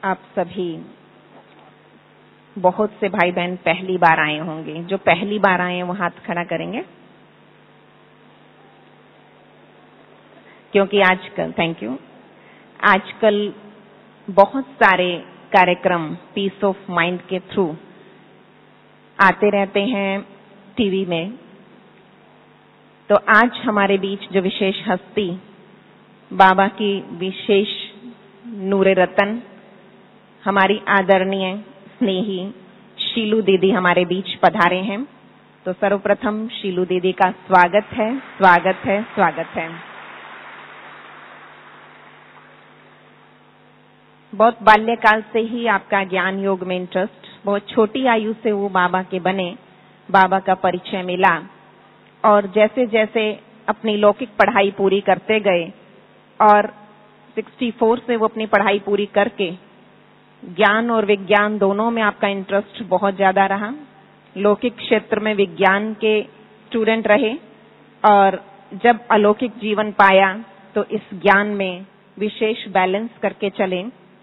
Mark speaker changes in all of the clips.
Speaker 1: आप सभी, बहुत से भाई बहन पहली बार आए होंगे। जो पहली बार आए हैं वो हाथ खड़ा करेंगे, क्योंकि आजकल, थैंक यू, आजकल बहुत सारे कार्यक्रम पीस ऑफ माइंड के थ्रू आते रहते हैं टीवी में। तो आज हमारे बीच जो विशेष हस्ती, बाबा की विशेष नूरे रतन, हमारी आदरणीय स्नेही शीलू दीदी हमारे बीच पधारे हैं। तो सर्वप्रथम शीलू दीदी का स्वागत है, स्वागत है, स्वागत है। बहुत बाल्यकाल से ही आपका ज्ञान योग में इंटरेस्ट, बहुत छोटी आयु से वो बाबा के बने, बाबा का परिचय मिला और जैसे जैसे अपनी लौकिक पढ़ाई पूरी करते गए और 64 से वो अपनी पढ़ाई पूरी करके ज्ञान और विज्ञान दोनों में आपका इंटरेस्ट बहुत ज्यादा रहा। लौकिक क्षेत्र में विज्ञान के स्टूडेंट रहे और जब अलौकिक जीवन पाया तो इस ज्ञान में विशेष बैलेंस करके चले।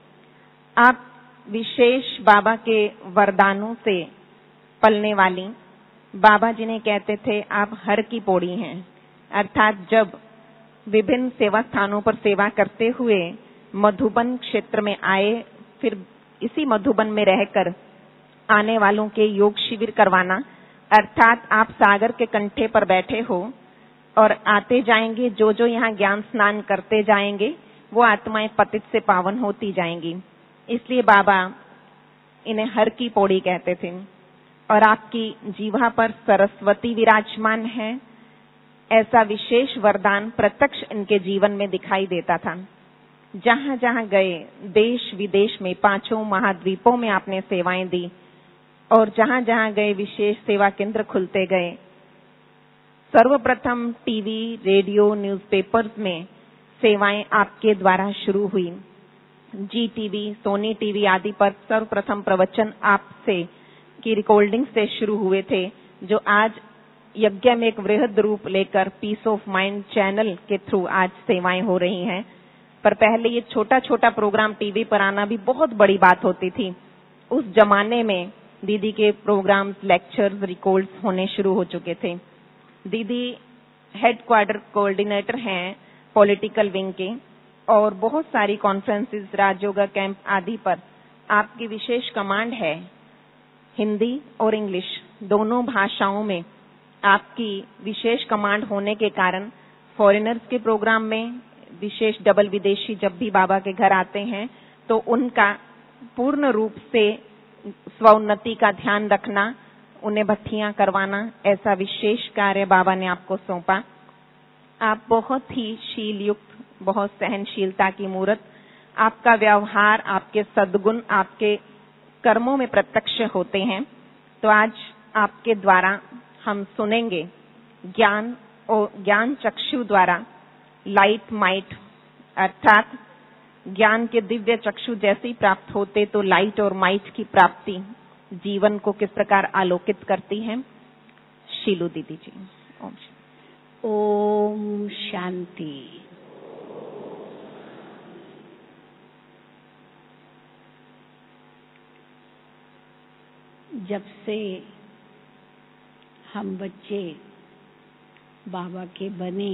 Speaker 1: आप विशेष बाबा के वरदानों से पलने वाली, बाबा जिन्हें कहते थे आप हर की पौड़ी हैं, अर्थात जब विभिन्न सेवा स्थानों पर सेवा करते हुए मधुबन क्षेत्र में आए, फिर इसी मधुबन में रहकर आने वालों के योग शिविर करवाना, अर्थात आप सागर के कंठे पर बैठे हो और आते जाएंगे जो जो यहाँ ज्ञान स्नान करते जाएंगे वो आत्माएं पतित से पावन होती जाएंगी। इसलिए बाबा इन्हें हर की पौड़ी कहते थे। और आपकी जीवा पर सरस्वती विराजमान है, ऐसा विशेष वरदान प्रत्यक्ष इनके जीवन में दिखाई देता था। जहां जहां गए, देश विदेश में, 5 महाद्वीपों में आपने सेवाएं दी और जहां जहां गए विशेष सेवा केंद्र खुलते गए। सर्वप्रथम टीवी, रेडियो, न्यूज़पेपर्स में सेवाएं आपके द्वारा शुरू हुई। जी टीवी, सोनी टीवी आदि पर सर्वप्रथम प्रवचन आपसे की रिकॉर्डिंग से शुरू हुए थे, जो आज यज्ञ में एक वृहद रूप लेकर पीस ऑफ माइंड चैनल के थ्रू आज सेवाएं हो रही हैं। पर पहले ये छोटा छोटा प्रोग्राम टीवी पर आना भी बहुत बड़ी बात होती थी। उस जमाने में दीदी के प्रोग्राम्स, लेक्चर्स, रिकॉर्ड्स होने शुरू हो चुके थे। दीदी हेडक्वार्टर कोऑर्डिनेटर हैं पॉलिटिकल विंग के और बहुत सारी कॉन्फ्रेंसेस, राजयोगा कैंप आदि पर आपकी विशेष कमांड है। हिंदी और इंग्लिश दोनों भाषाओं में आपकी विशेष कमांड होने के कारण फॉरेनर्स के प्रोग्राम में विशेष डबल विदेशी जब भी बाबा के घर आते हैं तो उनका पूर्ण रूप से स्वोन्नति का ध्यान रखना, उन्हें भट्टियां करवाना, ऐसा विशेष कार्य बाबा ने आपको सौंपा। आप बहुत ही शील युक्त, बहुत सहनशीलता की मूर्त, आपका व्यवहार, आपके सद्गुण आपके कर्मों में प्रत्यक्ष होते हैं। तो आज आपके द्वारा हम सुनेंगे ज्ञान और ज्ञान चक्षु द्वारा लाइट माइट, अर्थात ज्ञान के दिव्य चक्षु जैसे ही प्राप्त होते तो लाइट और माइट की प्राप्ति जीवन को किस प्रकार आलोकित करती है। शीलू दीदी जी।
Speaker 2: ओम शांति। जब से हम बच्चे बाबा के बने,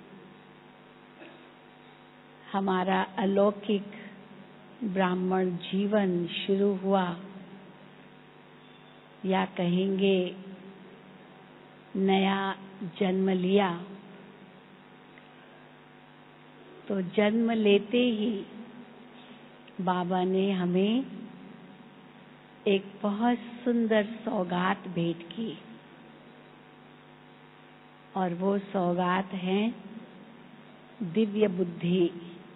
Speaker 2: हमारा अलौकिक ब्राह्मण जीवन शुरू हुआ, या कहेंगे नया जन्म लिया। तो जन्म लेते ही बाबा ने हमें एक बहुत सुंदर सौगात भेंट की और वो सौगात है दिव्य बुद्धि।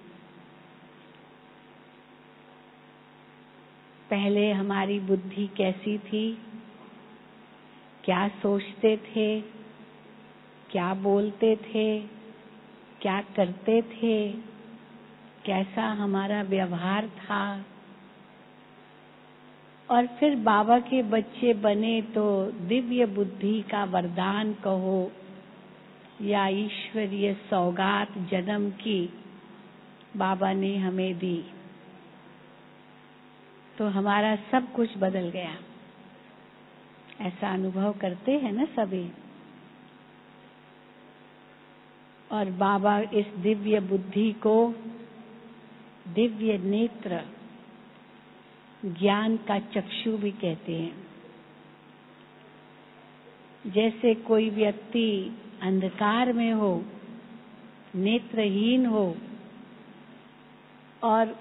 Speaker 2: पहले हमारी बुद्धि कैसी थी, क्या सोचते थे, क्या बोलते थे, क्या करते थे, कैसा हमारा व्यवहार था। और फिर बाबा के बच्चे बने तो दिव्य बुद्धि का वरदान कहो या ईश्वरीय सौगात जन्म की बाबा ने हमें दी। तो हमारा सब कुछ बदल गया। ऐसा अनुभव करते हैं ना सभी। और बाबा इस दिव्य बुद्धि को दिव्य नेत्र, ज्ञान का चक्षु भी कहते हैं। जैसे कोई व्यक्ति अंधकार में हो, नेत्रहीन हो, और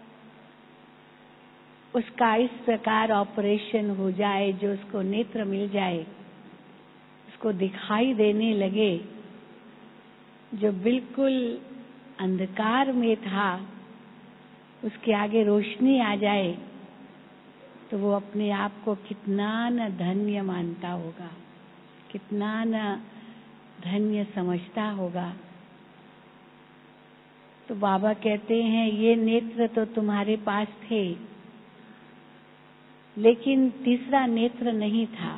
Speaker 2: उसका इस प्रकार ऑपरेशन हो जाए जो उसको नेत्र मिल जाए, उसको दिखाई देने लगे, जो बिल्कुल अंधकार में था उसके आगे रोशनी आ जाए, तो वो अपने आप को कितना न धन्य मानता होगा, कितना न धन्य समझता होगा। तो बाबा कहते हैं ये नेत्र तो तुम्हारे पास थे, लेकिन तीसरा नेत्र नहीं था।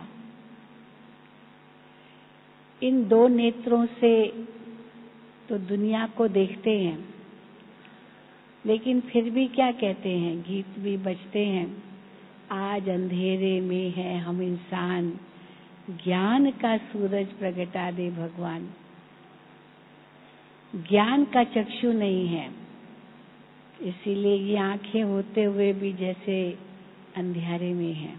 Speaker 2: इन दो नेत्रों से तो दुनिया को देखते हैं, लेकिन फिर भी क्या कहते हैं, गीत भी बजते हैं, आज अंधेरे में है हम इंसान, ज्ञान का सूरज प्रगटा दे भगवान। ज्ञान का चक्षु नहीं है, इसीलिए ये आंखें होते हुए भी जैसे अंधेरे में हैं।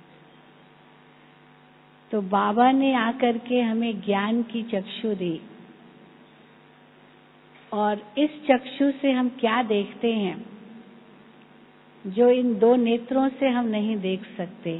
Speaker 2: तो बाबा ने आकर के हमें ज्ञान की चक्षु दी, और इस चक्षु से हम क्या देखते हैं जो इन दो नेत्रों से हम नहीं देख सकते।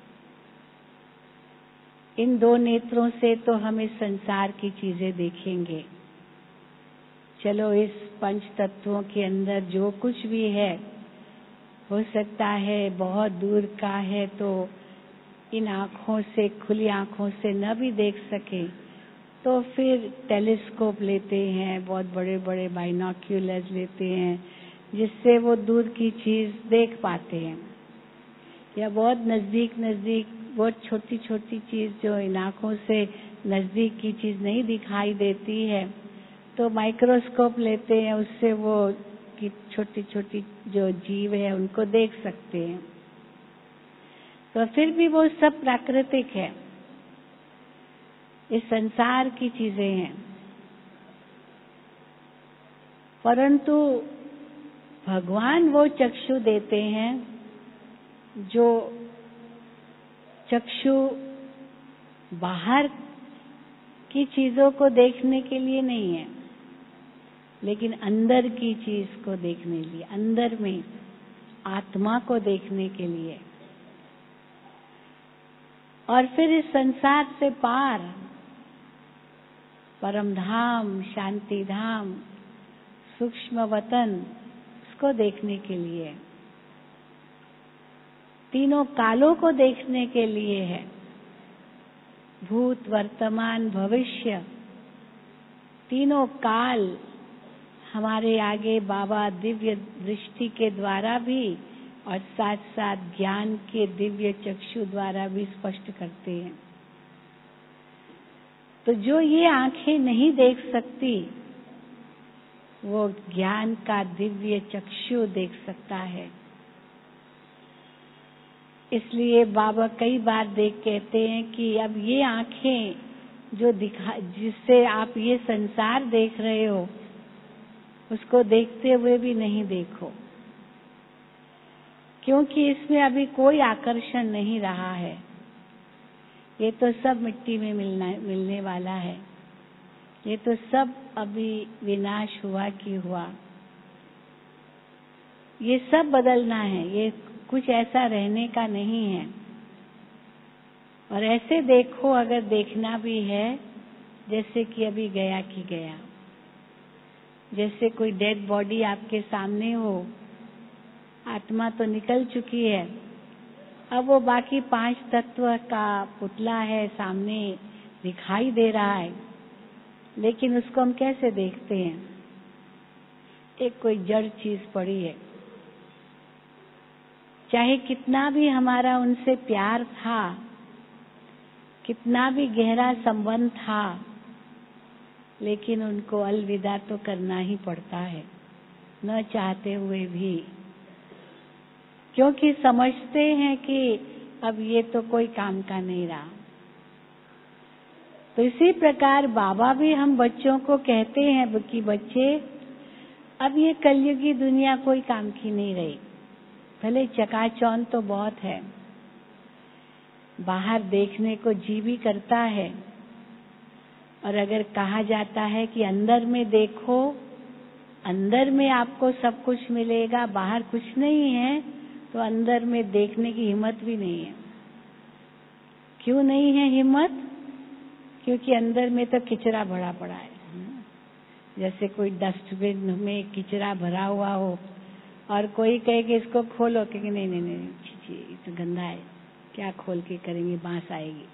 Speaker 2: इन दो नेत्रों से तो हम इस संसार की चीजें देखेंगे। चलो इस पंच तत्वों के अंदर जो कुछ भी है, हो सकता है बहुत दूर का है तो इन आँखों से, खुली आँखों से न भी देख सके, तो फिर टेलीस्कोप लेते हैं, बहुत बड़े बड़े बाइनोक्यूलर्स लेते हैं, जिससे वो दूर की चीज देख पाते हैं। या बहुत नजदीक बहुत छोटी छोटी चीज जो इन आँखों से नजदीक की चीज नहीं दिखाई देती है, तो माइक्रोस्कोप लेते हैं, उससे वो की छोटी छोटी जो जीव है उनको देख सकते हैं। तो फिर भी वो सब प्राकृतिक है, इस संसार की चीजें हैं। परंतु भगवान वो चक्षु देते हैं जो चक्षु बाहर की चीजों को देखने के लिए नहीं है, लेकिन अंदर की चीज को देखने के लिए, अंदर में आत्मा को देखने के लिए। और फिर इस संसार से पार परम धाम, शांति धाम, सूक्ष्म वतन, उसको देखने के लिए, तीनों कालों को देखने के लिए है। भूत, वर्तमान, भविष्य, तीनों काल हमारे आगे बाबा दिव्य दृष्टि के द्वारा भी और साथ साथ ज्ञान के दिव्य चक्षु द्वारा भी स्पष्ट करते हैं। तो जो ये आंखें नहीं देख सकती, वो ज्ञान का दिव्य चक्षु देख सकता है। इसलिए बाबा कई बार कहते हैं कि अब ये आंखें जो जिससे आप ये संसार देख रहे हो, उसको देखते हुए भी नहीं देखो, क्योंकि इसमें अभी कोई आकर्षण नहीं रहा है। ये तो सब मिट्टी में मिलने वाला है। ये तो सब अभी विनाश हुआ कि हुआ। ये सब बदलना है, ये कुछ ऐसा रहने का नहीं है। और ऐसे देखो, अगर देखना भी है, जैसे कि अभी गया कि गया, जैसे कोई डेड बॉडी आपके सामने हो, आत्मा तो निकल चुकी है, अब वो बाकी 5 तत्व का पुतला है, सामने दिखाई दे रहा है, लेकिन उसको हम कैसे देखते हैं? एक कोई जड़ चीज पड़ी है, चाहे कितना भी हमारा उनसे प्यार था, कितना भी गहरा संबंध था, लेकिन उनको अलविदा तो करना ही पड़ता है, न चाहते हुए भी। क्योंकि समझते हैं कि अब ये तो कोई काम का नहीं रहा। तो इसी प्रकार बाबा भी हम बच्चों को कहते हैं कि बच्चे, अब ये कलयुगी दुनिया कोई काम की नहीं रही। भले चकाचौंध तो बहुत है, बाहर देखने को जी भी करता है, और अगर कहा जाता है कि अंदर में देखो, अंदर में आपको सब कुछ मिलेगा, बाहर कुछ नहीं है, तो अंदर में देखने की हिम्मत भी नहीं है। क्यों नहीं है हिम्मत? क्योंकि अंदर में तो किचरा भरा पड़ा है। जैसे कोई डस्टबिन में किचरा भरा हुआ हो और कोई कहे कि इसको खोलो, क्योंकि नहीं नहीं नहीं, छी ये तो गंदा है, क्या खोल के करेंगे, बांस आएगी।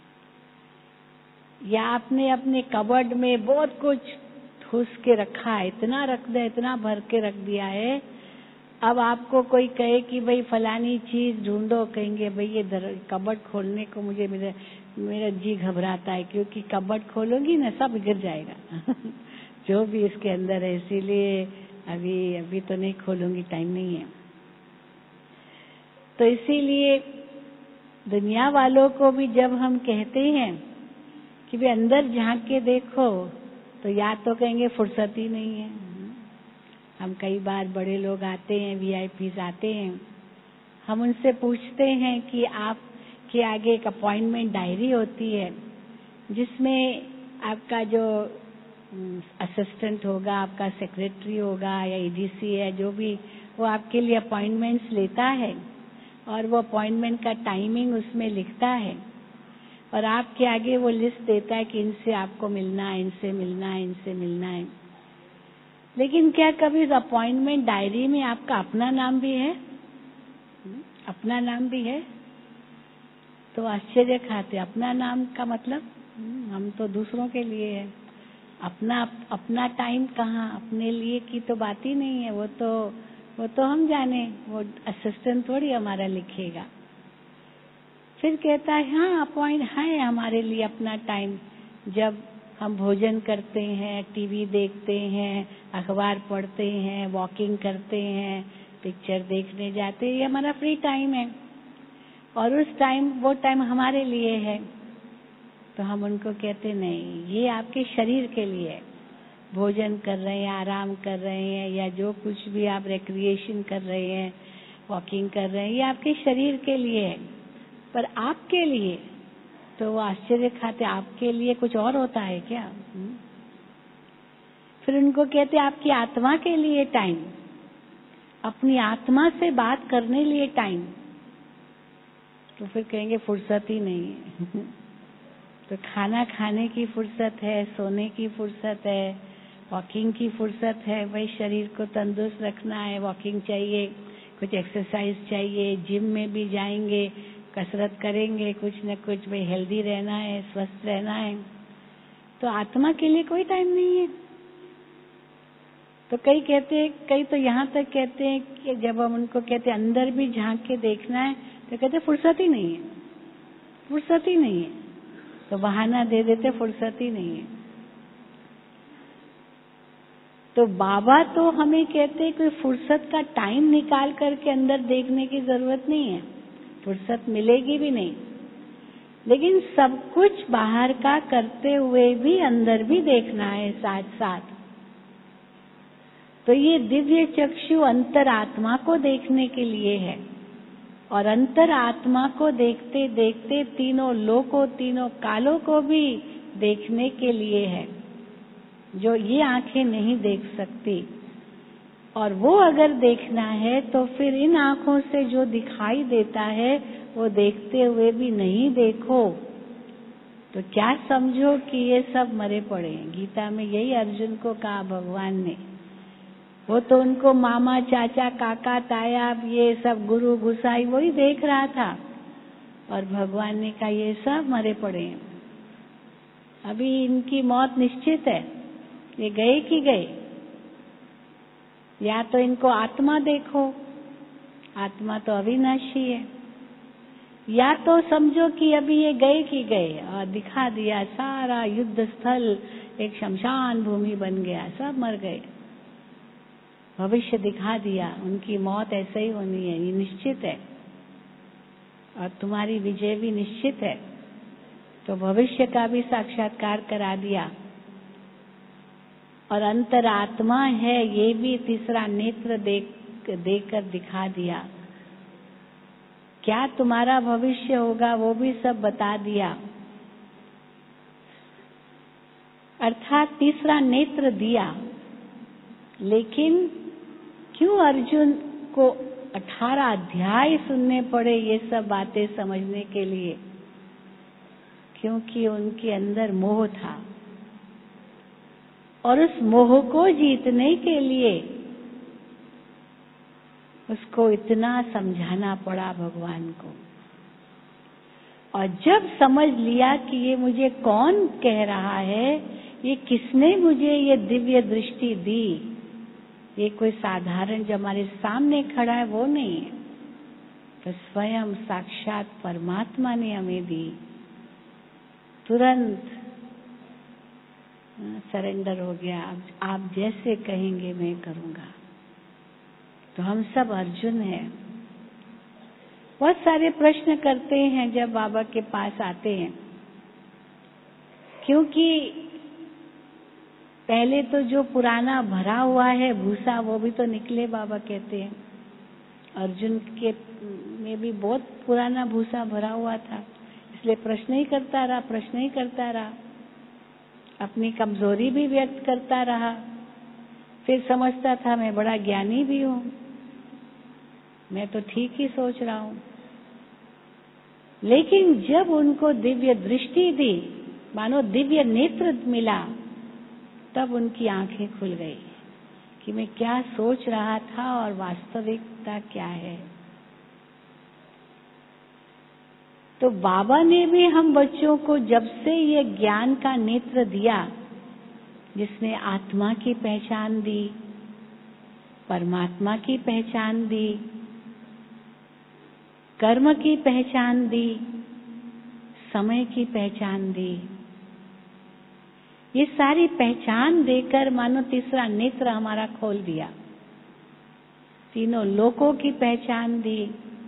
Speaker 2: या आपने अपने कबर्ड में बहुत कुछ ठूस के रखा है, इतना रख दे, इतना भर के रख दिया है, अब आपको कोई कहे कि भाई फलानी चीज ढूंढो, कहेंगे भाई ये कबर्ड खोलने को मुझे मेरा जी घबराता है, क्योंकि कबर्ड खोलोगी ना सब गिर जाएगा जो भी इसके अंदर है, इसीलिए अभी तो नहीं खोलूंगी, टाइम नहीं है। तो इसीलिए दुनिया वालों को भी जब हम कहते हैं कि वे अंदर झांक के देखो, तो या तो कहेंगे फुर्सत ही नहीं है। हम कई बार बड़े लोग आते हैं, वीआईपीज आते हैं, हम उनसे पूछते हैं कि आपके आगे एक अपॉइंटमेंट डायरी होती है, जिसमें आपका जो असिस्टेंट होगा, आपका सेक्रेटरी होगा या एडीसी है, जो भी, वो आपके लिए अपॉइंटमेंट्स लेता है और वो अपॉइंटमेंट का टाइमिंग उसमें लिखता है, और आपके आगे वो लिस्ट देता है कि इनसे आपको मिलना है, इनसे मिलना है, इनसे मिलना है। लेकिन क्या कभी इस अपॉइंटमेंट डायरी में आपका अपना नाम भी है? अपना नाम भी है? तो आश्चर्य खाते, अपना नाम का मतलब हम तो दूसरों के लिए है, अपना टाइम कहाँ, अपने लिए की तो बात ही नहीं है। वो तो हम जाने, वो असिस्टेंट थोड़ी हमारा लिखेगा। फिर कहता है हाँ अपॉइंट है हमारे लिए अपना टाइम, जब हम भोजन करते हैं, टीवी देखते हैं, अखबार पढ़ते हैं, वॉकिंग करते हैं, पिक्चर देखने जाते हैं, ये हमारा फ्री टाइम है, और उस टाइम वो टाइम हमारे लिए है। तो हम उनको कहते नहीं, ये आपके शरीर के लिए है, भोजन कर रहे हैं, आराम कर रहे हैं, या जो कुछ भी आप रिक्रिएशन कर रहे हैं, वॉकिंग कर रहे हैं, ये आपके शरीर के लिए है। पर आपके लिए, तो वो आश्चर्य खाते, आपके लिए कुछ और होता है क्या? फिर उनको कहते आपकी आत्मा के लिए टाइम, अपनी आत्मा से बात करने लिए टाइम। तो फिर कहेंगे फुर्सत ही नहीं है तो खाना खाने की फुर्सत है, सोने की फुर्सत है, वॉकिंग की फुर्सत है, भाई शरीर को तंदुरुस्त रखना है, वॉकिंग चाहिए, कुछ एक्सरसाइज चाहिए, जिम में भी जाएंगे, कसरत करेंगे, कुछ न कुछ, भाई हेल्दी रहना है, स्वस्थ रहना है। तो आत्मा के लिए कोई टाइम नहीं है। तो कई कहते हैं, कई तो यहाँ तक कहते हैं कि जब हम उनको कहते हैं अंदर भी झांक के देखना है, तो कहते फुर्सत ही नहीं है, फुर्सत ही नहीं है। तो बहाना दे देते फुर्सत ही नहीं है। तो बाबा तो हमें कहते हैं कि फुर्सत का टाइम निकाल करके अंदर देखने की जरूरत नहीं है, फुर्सत मिलेगी भी नहीं, लेकिन सब कुछ बाहर का करते हुए भी अंदर भी देखना है साथ साथ। तो ये दिव्य चक्षु अंतरात्मा को देखने के लिए है, और अंतरात्मा को देखते देखते तीनों लोकों, तीनों कालों को भी देखने के लिए है, जो ये आंखें नहीं देख सकती। और वो अगर देखना है तो फिर इन आंखों से जो दिखाई देता है वो देखते हुए भी नहीं देखो, तो क्या समझो कि ये सब मरे पड़े हैं। गीता में यही अर्जुन को कहा भगवान ने। वो तो उनको मामा, चाचा, काका, ताया, ये सब गुरु गुसाई वही देख रहा था, और भगवान ने कहा ये सब मरे पड़े हैं, अभी इनकी मौत निश्चित है, ये गए कि गए। या तो इनको आत्मा देखो, आत्मा तो अविनाशी है, या तो समझो कि अभी ये गए कि गए, और दिखा दिया सारा युद्ध स्थल एक शमशान भूमि बन गया, सब मर गए। भविष्य दिखा दिया, उनकी मौत ऐसे ही होनी है, ये निश्चित है, और तुम्हारी विजय भी निश्चित है। तो भविष्य का भी साक्षात्कार करा दिया, और अंतरात्मा है ये भी तीसरा नेत्र देकर दिखा दिया। क्या तुम्हारा भविष्य होगा वो भी सब बता दिया। अर्थात तीसरा नेत्र दिया। लेकिन क्यों अर्जुन को 18 अध्याय सुनने पड़े ये सब बातें समझने के लिए? क्योंकि उनके अंदर मोह था, और उस मोह को जीतने के लिए उसको इतना समझाना पड़ा भगवान को। और जब समझ लिया कि ये मुझे कौन कह रहा है, ये किसने मुझे ये दिव्य दृष्टि दी, ये कोई साधारण जो हमारे सामने खड़ा है वो नहीं है, तो स्वयं साक्षात परमात्मा ने हमें दी। तुरंत सरेंडर हो गया, आप जैसे कहेंगे मैं करूंगा। तो हम सब अर्जुन हैं। बहुत सारे प्रश्न करते हैं जब बाबा के पास आते हैं, क्योंकि पहले तो जो पुराना भरा हुआ है भूसा वो भी तो निकले, बाबा कहते हैं। अर्जुन के में भी बहुत पुराना भूसा भरा हुआ था, इसलिए प्रश्न ही करता रहा, अपनी कमजोरी भी व्यक्त करता रहा। फिर समझता था मैं बड़ा ज्ञानी भी हूँ, मैं तो ठीक ही सोच रहा हूँ। लेकिन जब उनको दिव्य दृष्टि दी, मानो दिव्य नेत्र मिला, तब उनकी आंखें खुल गई कि मैं क्या सोच रहा था और वास्तविकता क्या है। तो बाबा ने भी हम बच्चों को जब से ये ज्ञान का नेत्र दिया, जिसने आत्मा की पहचान दी, परमात्मा की पहचान दी, कर्म की पहचान दी, समय की पहचान दी, ये सारी पहचान देकर मानो तीसरा नेत्र हमारा खोल दिया। तीनों लोकों की पहचान दी,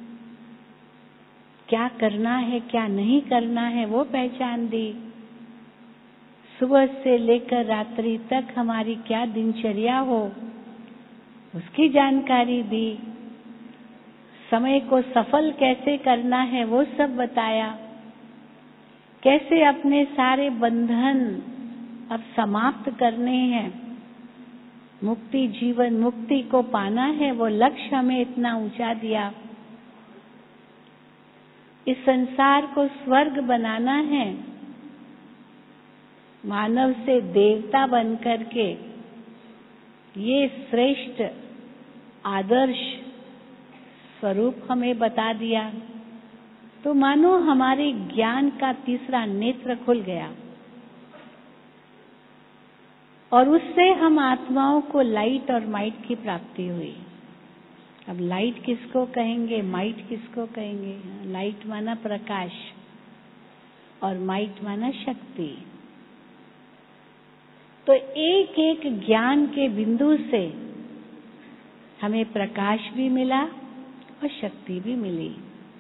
Speaker 2: क्या करना है क्या नहीं करना है वो पहचान दी, सुबह से लेकर रात्रि तक हमारी क्या दिनचर्या हो उसकी जानकारी दी, समय को सफल कैसे करना है वो सब बताया, कैसे अपने सारे बंधन अब समाप्त करने हैं, मुक्ति जीवन मुक्ति को पाना है, वो लक्ष्य हमें इतना ऊंचा दिया। इस संसार को स्वर्ग बनाना है, मानव से देवता बनकर के ये श्रेष्ठ आदर्श स्वरूप हमें बता दिया। तो मानो हमारे ज्ञान का तीसरा नेत्र खुल गया, और उससे हम आत्माओं को लाइट और माइट की प्राप्ति हुई। अब लाइट किसको कहेंगे, माइट किसको कहेंगे? लाइट माना प्रकाश और माइट माना शक्ति। तो एक एक ज्ञान के बिंदु से हमें प्रकाश भी मिला और शक्ति भी मिली।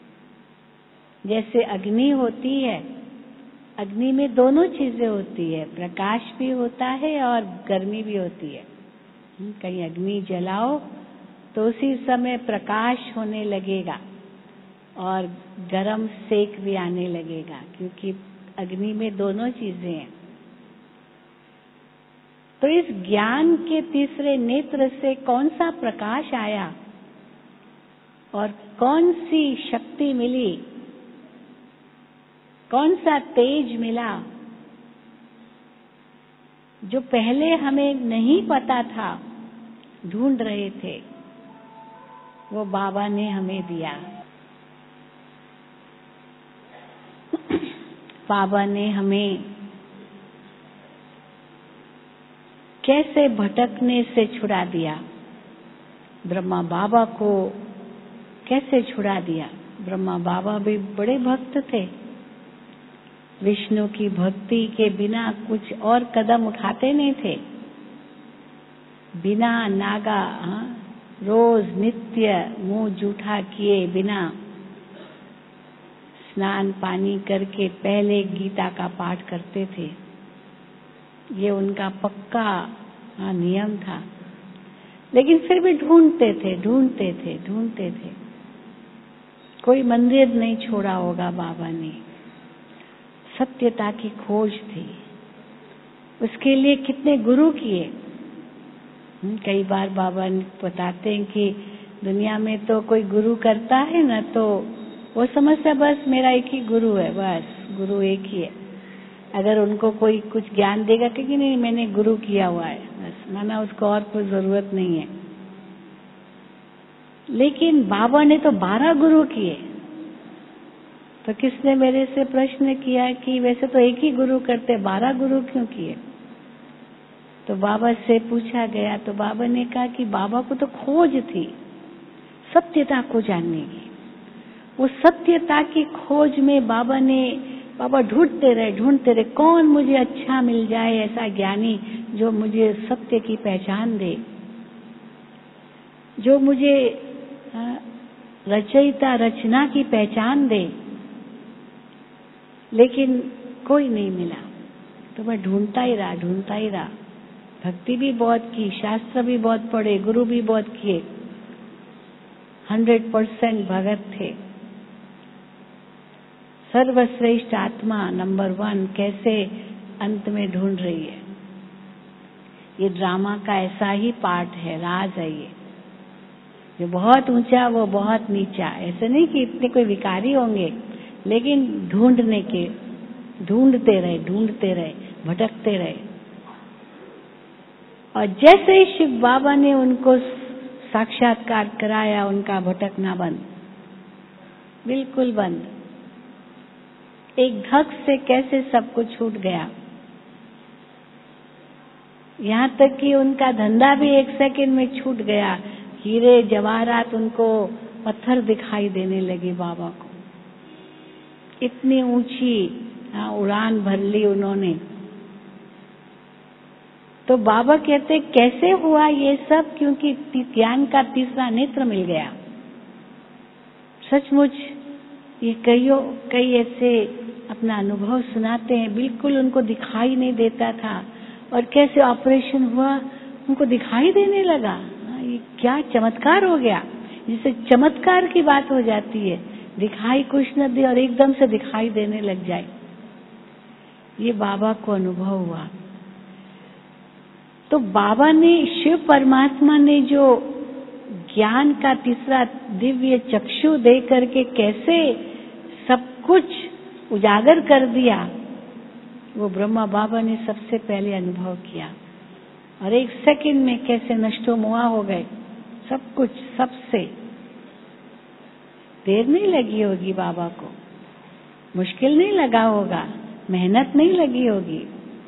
Speaker 2: जैसे अग्नि होती है, अग्नि में दोनों चीजें होती है, प्रकाश भी होता है और गर्मी भी होती है। कहीं अग्नि जलाओ तो उसी समय प्रकाश होने लगेगा और गर्म सेक भी आने लगेगा, क्योंकि अग्नि में दोनों चीजें हैं। तो इस ज्ञान के तीसरे नेत्र से कौन सा प्रकाश आया और कौन सी शक्ति मिली, कौन सा तेज मिला, जो पहले हमें नहीं पता था, ढूंढ रहे थे, वो बाबा ने हमें दिया। बाबा ने हमें कैसे भटकने से छुड़ा दिया, ब्रह्मा बाबा को कैसे छुड़ा दिया। ब्रह्मा बाबा भी बड़े भक्त थे, विष्णु की भक्ति के बिना कुछ और कदम उठाते नहीं थे। बिना नागा, रोज नित्य मुंह जूठा किए बिना स्नान पानी करके पहले गीता का पाठ करते थे। ये उनका पक्का नियम था। लेकिन फिर भी ढूंढते थे। कोई मंदिर नहीं छोड़ा होगा बाबा ने। सत्यता की खोज थी। उसके लिए कितने गुरु किए। कई बार बाबा बताते हैं कि दुनिया में तो कोई गुरु करता है ना, तो वो समझता बस मेरा एक ही गुरु है, बस गुरु एक ही है। अगर उनको कोई कुछ ज्ञान देगा कि नहीं मैंने गुरु किया हुआ है, बस माना उसको और कोई जरूरत नहीं है। लेकिन बाबा ने तो 12 गुरु किए। तो किसने मेरे से प्रश्न किया कि वैसे तो एक ही गुरु करते, 12 गुरु क्यों किए? तो बाबा से पूछा गया तो बाबा ने कहा कि बाबा को तो खोज थी सत्यता को जानने की। वो सत्यता की खोज में बाबा ढूंढते रहे, कौन मुझे अच्छा मिल जाए, ऐसा ज्ञानी जो मुझे सत्य की पहचान दे, जो मुझे रचयिता रचना की पहचान दे। लेकिन कोई नहीं मिला। तो मैं ढूंढता ही रहा। भक्ति भी बहुत की, शास्त्र भी बहुत पढ़े, गुरु भी बहुत किए, 100% भगत थे। सर्वश्रेष्ठ आत्मा नंबर 1 कैसे अंत में ढूंढ रही है। ये ड्रामा का ऐसा ही पार्ट है, राज है ये। जो बहुत ऊंचा वो बहुत नीचा। ऐसे नहीं कि इतने कोई विकारी होंगे, लेकिन ढूंढते रहे, भटकते रहे। और जैसे ही शिव बाबा ने उनको साक्षात्कार कराया, उनका भटकना बंद, बिल्कुल बंद। एक धक से कैसे सब कुछ छूट गया। यहाँ तक कि उनका धंधा भी 1 सेकंड में छूट गया। हीरे जवाहरात उनको पत्थर दिखाई देने लगे बाबा को। इतनी ऊंची उड़ान भर ली उन्होंने। तो बाबा कहते कैसे हुआ ये सब, क्योंकि ज्ञान का तीसरा नेत्र मिल गया। सचमुच ये कई ऐसे अपना अनुभव सुनाते हैं, बिल्कुल उनको दिखाई नहीं देता था, और कैसे ऑपरेशन हुआ उनको दिखाई देने लगा। ये क्या चमत्कार हो गया। जिससे चमत्कार की बात हो जाती है, दिखाई कुछ न दे और एकदम से दिखाई देने लग जाए। ये बाबा को अनुभव हुआ। तो बाबा ने, शिव परमात्मा ने जो ज्ञान का तीसरा दिव्य चक्षु दे करके कैसे सब कुछ उजागर कर दिया, वो ब्रह्मा बाबा ने सबसे पहले अनुभव किया। और 1 सेकंड में कैसे नष्टो मुआ हो गए सब कुछ। सबसे देर नहीं लगी होगी बाबा को, मुश्किल नहीं लगा होगा, मेहनत नहीं लगी होगी।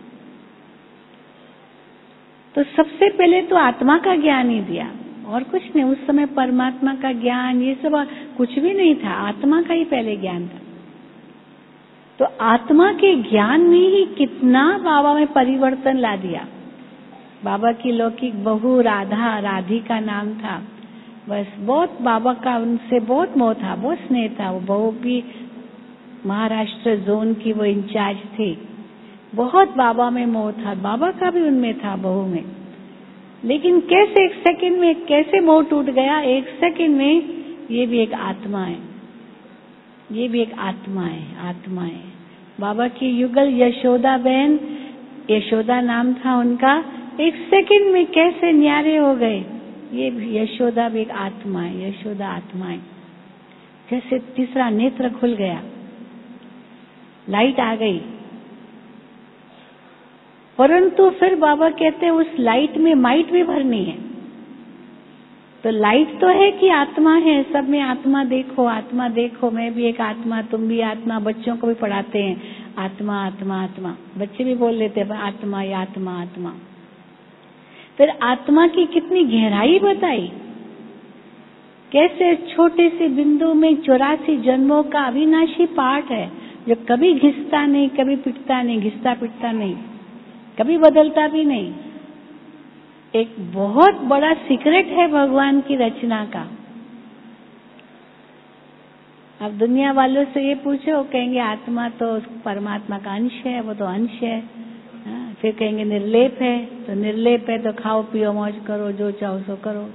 Speaker 2: तो सबसे पहले तो आत्मा का ज्ञान ही दिया, और कुछ नहीं। उस समय परमात्मा का ज्ञान ये सब कुछ भी नहीं था, आत्मा का ही पहले ज्ञान था। तो आत्मा के ज्ञान में ही कितना बाबा में परिवर्तन ला दिया। बाबा की लौकिक बहू राधिका नाम था। बस बहुत बाबा का उनसे बहुत मोह था, बहुत स्नेह था। वो बहू भी महाराष्ट्र जोन की वो इंचार्ज थी। बहुत बाबा में मोह था, बाबा का भी उनमें था, बहू में। लेकिन कैसे 1 सेकंड में कैसे मोह टूट गया। 1 सेकंड में ये भी एक आत्मा है, ये भी एक आत्मा है। बाबा की युगल यशोदा बहन, यशोदा नाम था उनका, 1 सेकंड में कैसे न्यारे हो गए। ये यशोदा भी एक आत्मा है, यशोदा आत्मा है। जैसे तीसरा नेत्र खुल गया, लाइट आ गई। परंतु फिर बाबा कहते हैं उस लाइट में माइट भी भरनी है। तो लाइट तो है कि आत्मा है, सब में आत्मा देखो, मैं भी एक आत्मा, तुम भी आत्मा। बच्चों को भी पढ़ाते हैं आत्मा आत्मा आत्मा, बच्चे भी बोल लेते हैं आत्मा या आत्मा आत्मा। फिर आत्मा की कितनी गहराई बताई, कैसे छोटे से बिंदु में 84 जन्मों का अविनाशी पाठ है, जो कभी घिसता नहीं, कभी पिटता नहीं, घिसता पिटता नहीं, कभी बदलता भी नहीं। एक बहुत बड़ा सीक्रेट है भगवान की रचना का। अब दुनिया वालों से ये पूछो, कहेंगे आत्मा तो परमात्मा का अंश है, वो तो अंश है। फिर कहेंगे निर्लेप है, तो निर्लेप है तो खाओ पियो मौज करो, जो चाहो सो करो,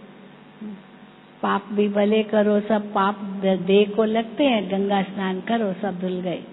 Speaker 2: पाप भी भले करो, सब पाप देह को लगते हैं, गंगा स्नान करो, सब धुल गए।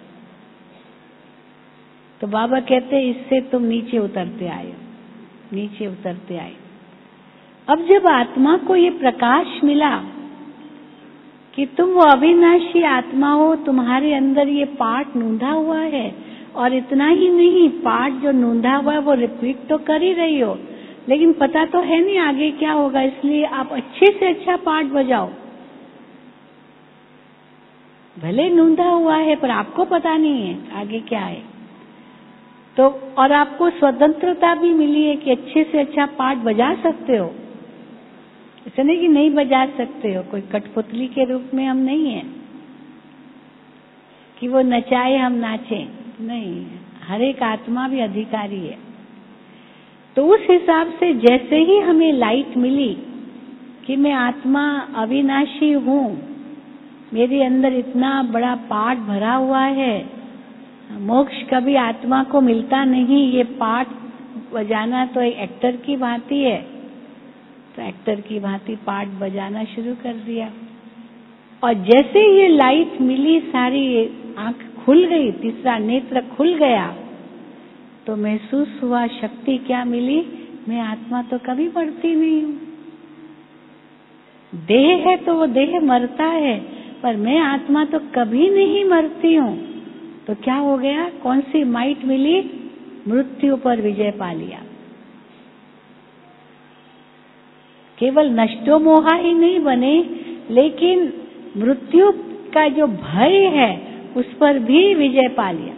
Speaker 2: तो बाबा कहते हैं इससे तुम नीचे उतरते आए, नीचे उतरते आए। अब जब आत्मा को ये प्रकाश मिला कि तुम वो अविनाशी आत्मा हो, तुम्हारे अंदर ये पाठ नूंधा हुआ है, और इतना ही नहीं, पाठ जो नूंधा हुआ है वो रिपीट तो कर ही रही हो, लेकिन पता तो है नहीं आगे क्या होगा, इसलिए आप अच्छे से अच्छा पाठ बजाओ। भले नूंधा हुआ है पर आपको पता नहीं है आगे क्या है। तो और आपको स्वतंत्रता भी मिली है कि अच्छे से अच्छा पाठ बजा सकते हो। ऐसा नहीं कि नहीं बजा सकते हो, कोई कठपुतली के रूप में हम नहीं है कि वो नचाए हम नाचें, नहीं, हर एक आत्मा भी अधिकारी है। तो उस हिसाब से जैसे ही हमें लाइट मिली कि मैं आत्मा अविनाशी हूँ, मेरे अंदर इतना बड़ा पाठ भरा हुआ है, मोक्ष कभी आत्मा को मिलता नहीं, ये पाठ बजाना तो एक एक्टर की भांति है, तो एक्टर की भांति पाठ बजाना शुरू कर दिया। और जैसे ये लाइट मिली, सारी आंख खुल गई, तीसरा नेत्र खुल गया, तो महसूस हुआ शक्ति क्या मिली, मैं आत्मा तो कभी मरती नहीं हूँ। देह है तो वो देह मरता है, पर मैं आत्मा तो कभी नहीं मरती हूँ। तो क्या हो गया, कौन सी माइट मिली, मृत्यु पर विजय पा लिया। केवल नष्टो मोहा ही नहीं बने, लेकिन मृत्यु का जो भय है उस पर भी विजय पा लिया।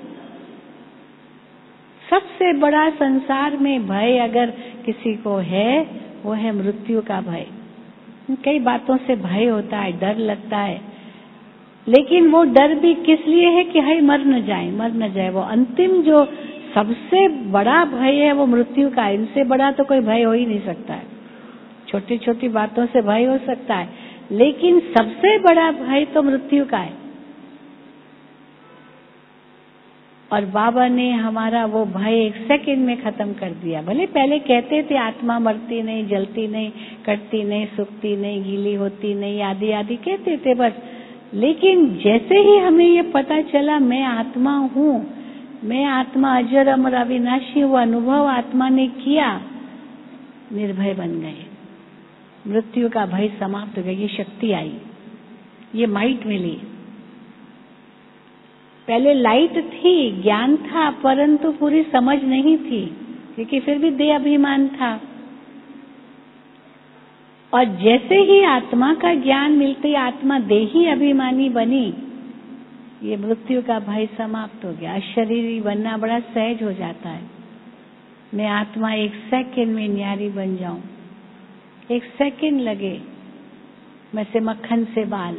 Speaker 2: सबसे बड़ा संसार में भय अगर किसी को है, वो है मृत्यु का भय। कई बातों से भय होता है, डर लगता है, लेकिन वो डर भी किस लिए है कि हाय मर न जाए, मर न जाए। वो अंतिम जो सबसे बड़ा भय है वो मृत्यु का है। इनसे बड़ा तो कोई भय हो ही नहीं सकता है। छोटी छोटी बातों से भय हो सकता है, लेकिन सबसे बड़ा भय तो मृत्यु का है। और बाबा ने हमारा वो भय एक सेकंड में खत्म कर दिया। भले पहले कहते थे आत्मा मरती नहीं, जलती नहीं, कटती नहीं, सूखती नहीं, गीली होती नहीं, आदि आदि कहते थे बस, लेकिन जैसे ही हमें ये पता चला मैं आत्मा हूँ, मैं आत्मा अजर अमर अविनाशी हूँ, अनुभव आत्मा ने किया, निर्भय बन गए। मृत्यु का भय समाप्त हो गया। ये शक्ति आई, ये माइट मिली। पहले लाइट थी, ज्ञान था, परंतु पूरी समझ नहीं थी, क्योंकि फिर भी देह अभिमान था। और जैसे ही आत्मा का ज्ञान मिलते आत्मा देही अभिमानी बनी, ये मृत्यु का भय समाप्त हो गया। अशरीरी बनना बड़ा सहज हो जाता है। मैं आत्मा एक सेकंड में न्यारी बन जाऊं, एक सेकंड लगे, मैं से मक्खन से बाल।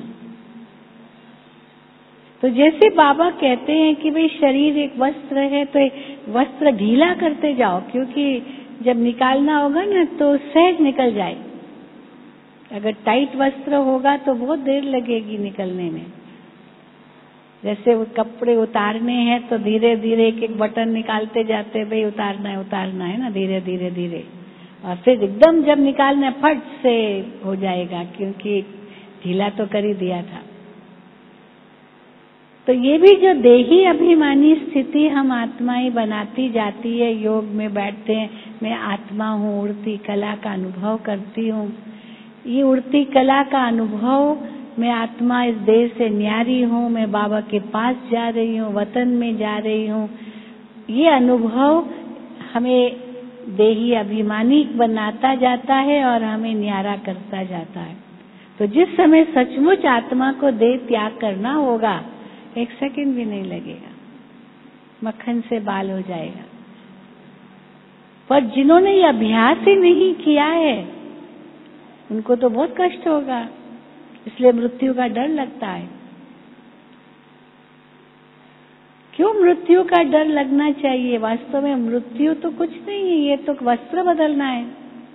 Speaker 2: तो जैसे बाबा कहते हैं कि भाई शरीर एक वस्त्र है, तो एक वस्त्र ढीला करते जाओ, क्योंकि जब निकालना होगा ना तो सहज निकल जाए। अगर टाइट वस्त्र होगा तो बहुत देर लगेगी निकलने में। जैसे वो कपड़े उतारने हैं तो धीरे धीरे एक एक बटन निकालते जाते, भाई उतारना है ना, धीरे धीरे धीरे, और फिर एकदम जब निकालना फट से हो जाएगा, क्योंकि ढीला तो कर ही दिया था। तो ये भी जो देही अभिमानी स्थिति हम आत्माएं बनाती जाती है, योग में बैठते हैं, मैं आत्मा हूँ, उड़ती कला का अनुभव करती हूँ। ये उड़ती कला का अनुभव, मैं आत्मा इस देह से न्यारी हूँ, मैं बाबा के पास जा रही हूँ, वतन में जा रही हूँ, ये अनुभव हमें देही अभिमानी बनाता जाता है और हमें न्यारा करता जाता है। तो जिस समय सचमुच आत्मा को देह त्याग करना होगा, एक सेकंड भी नहीं लगेगा, मक्खन से बाल हो जाएगा। पर जिन्होंने ये अभ्यास ही नहीं किया है, उनको तो बहुत कष्ट होगा, इसलिए मृत्यु का डर लगता है। क्यों मृत्यु का डर लगना चाहिए? वास्तव में मृत्यु तो कुछ नहीं है, ये तो वस्त्र बदलना है।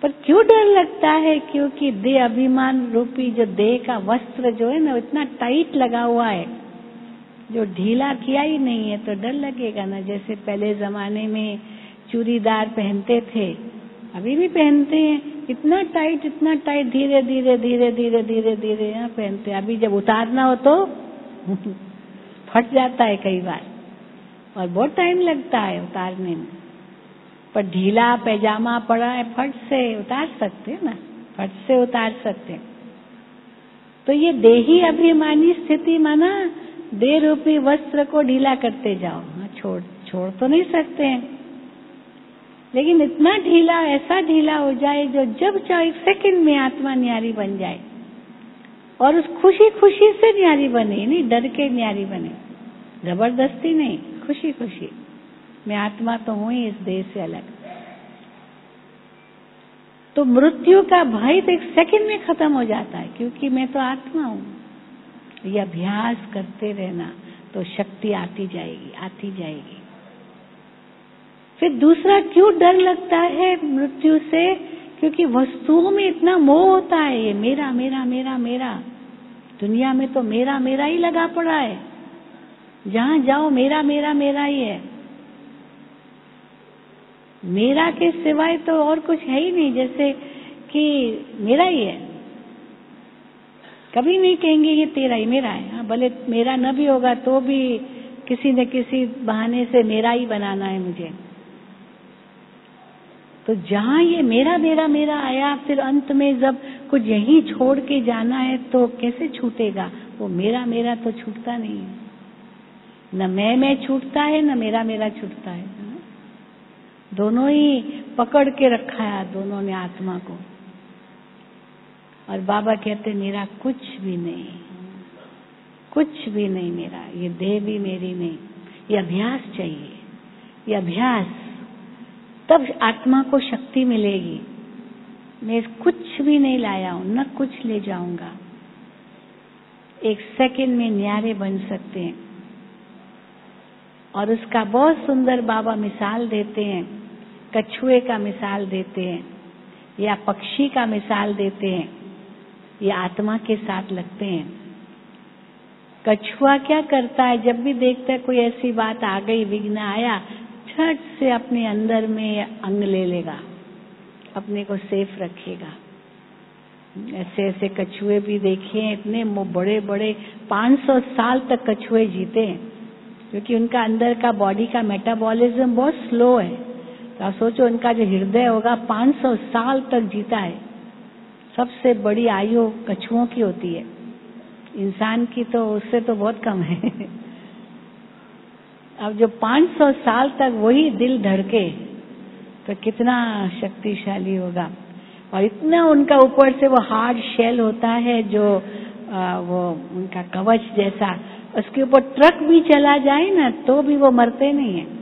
Speaker 2: पर क्यों डर लगता है? क्योंकि देह अभिमान रूपी जो देह का वस्त्र जो है ना, इतना टाइट लगा हुआ है, जो ढीला किया ही नहीं है, तो डर लगेगा ना। जैसे पहले जमाने में चूड़ीदार पहनते थे, अभी भी पहनते हैं, इतना टाइट, धीरे धीरे धीरे धीरे धीरे धीरे यहाँ पहनते हैं। अभी जब उतारना हो तो फट जाता है कई बार, और बहुत टाइम लगता है उतारने में। पर ढीला पैजामा पड़ा है, फट से उतार सकते ना, फट से उतार सकते। तो ये देही अभिमानी स्थिति माना देह रूपी वस्त्र को ढीला करते जाओ। छोड़ तो नहीं सकते हैं, लेकिन इतना ढीला, ऐसा ढीला हो जाए जो जब चाहे 1 सेकंड में आत्मा न्यारी बन जाए, और उस खुशी खुशी से न्यारी बने, नहीं डर के न्यारी बने, जबरदस्ती नहीं, खुशी खुशी। मैं आत्मा तो हूं ही इस देह से अलग। तो मृत्यु का भय तो 1 सेकंड में खत्म हो जाता है, क्योंकि मैं तो आत्मा हूं। ये अभ्यास करते रहना तो शक्ति आती जाएगी। फिर दूसरा, क्यों डर लगता है मृत्यु से? क्योंकि वस्तुओं में इतना मोह होता है, ये मेरा मेरा मेरा मेरा। दुनिया में तो मेरा मेरा ही लगा पड़ा है, जहां जाओ मेरा मेरा मेरा ही है। मेरा के सिवाय तो और कुछ है ही नहीं, जैसे कि मेरा ही है। कभी नहीं कहेंगे ये तेरा ही, मेरा है। हाँ, भले मेरा न भी होगा तो भी किसी न किसी बहाने से मेरा ही बनाना है मुझे। तो जहां ये मेरा मेरा मेरा आया, फिर अंत में जब कुछ यहीं छोड़ के जाना है तो कैसे छूटेगा? वो मेरा मेरा तो छूटता नहीं है, न मैं छूटता है, न मेरा मेरा छूटता है। दोनों ही पकड़ के रखा है दोनों ने आत्मा को। और बाबा कहते मेरा कुछ भी नहीं, कुछ भी नहीं मेरा, ये देह भी मेरी नहीं। ये अभ्यास चाहिए, ये अभ्यास, तब आत्मा को शक्ति मिलेगी। मैं कुछ भी नहीं लाया हूं, न कुछ ले जाऊंगा। 1 सेकंड में न्यारे बन सकते हैं। और उसका बहुत सुंदर बाबा मिसाल देते हैं, कछुए का मिसाल देते हैं, या पक्षी का मिसाल देते हैं। ये आत्मा के साथ लगते हैं। कछुआ क्या करता है? जब भी देखता है कोई ऐसी बात आ गई, विघ्न आया, झट से अपने अंदर में अंग ले लेगा, अपने को सेफ रखेगा। ऐसे ऐसे कछुए भी देखे हैं, इतने बड़े बड़े 500 साल तक कछुए जीते हैं, क्योंकि उनका अंदर का बॉडी का मेटाबॉलिज्म बहुत स्लो है। तो आप सोचो, उनका जो हृदय होगा 500 साल तक जीता है। सबसे बड़ी आयु कछुओं की होती है, इंसान की तो उससे तो बहुत कम है। अब जो 500 साल तक वही दिल धड़के, तो कितना शक्तिशाली होगा। और इतना उनका ऊपर से वो हार्ड शेल होता है, जो वो उनका कवच जैसा, उसके ऊपर ट्रक भी चला जाए ना तो भी वो मरते नहीं है।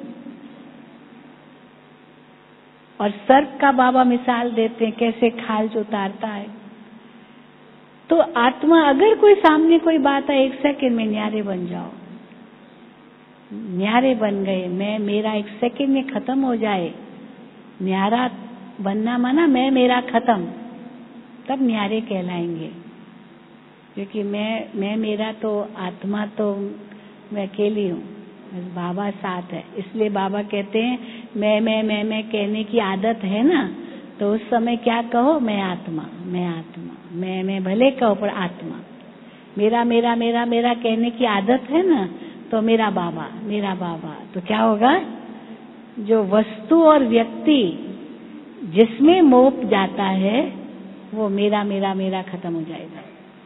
Speaker 2: और सर्प का बाबा मिसाल देते हैं, कैसे खाल उतारता है। तो आत्मा, अगर कोई सामने कोई बात है, 1 सेकंड में न्यारे बन जाओ, न्यारे बन गए। मैं मेरा 1 सेकंड में खत्म हो जाए। न्यारा बनना माना मैं मेरा खत्म, तब न्यारे कहलाएंगे। क्योंकि मैं मेरा तो आत्मा तो मैं अकेली हूँ, बस बाबा साथ है। इसलिए बाबा कहते हैं मैं कहने की आदत है ना, तो उस समय क्या कहो? मैं आत्मा, मैं आत्मा, मैं भले कहो पर आत्मा। मेरा मेरा मेरा मेरा कहने की आदत है ना, तो मेरा बाबा, मेरा बाबा। तो क्या होगा? जो वस्तु और व्यक्ति जिसमें मोह जाता है, वो मेरा मेरा मेरा खत्म हो जाएगा।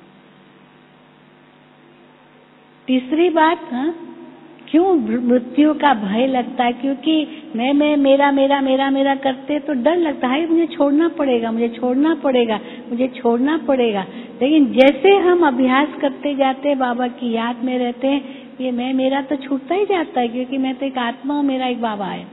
Speaker 2: तीसरी बात, क्यों मृत्यु का भय लगता है? क्योंकि मैं मेरा मेरा मेरा मेरा करते तो डर लगता है, मुझे छोड़ना पड़ेगा, मुझे छोड़ना पड़ेगा, मुझे छोड़ना पड़ेगा। लेकिन जैसे हम अभ्यास करते जाते हैं, बाबा की याद में रहते हैं, ये मैं मेरा तो छूटता ही जाता है, क्योंकि मैं तो एक आत्मा हूं, मेरा एक बाबा है।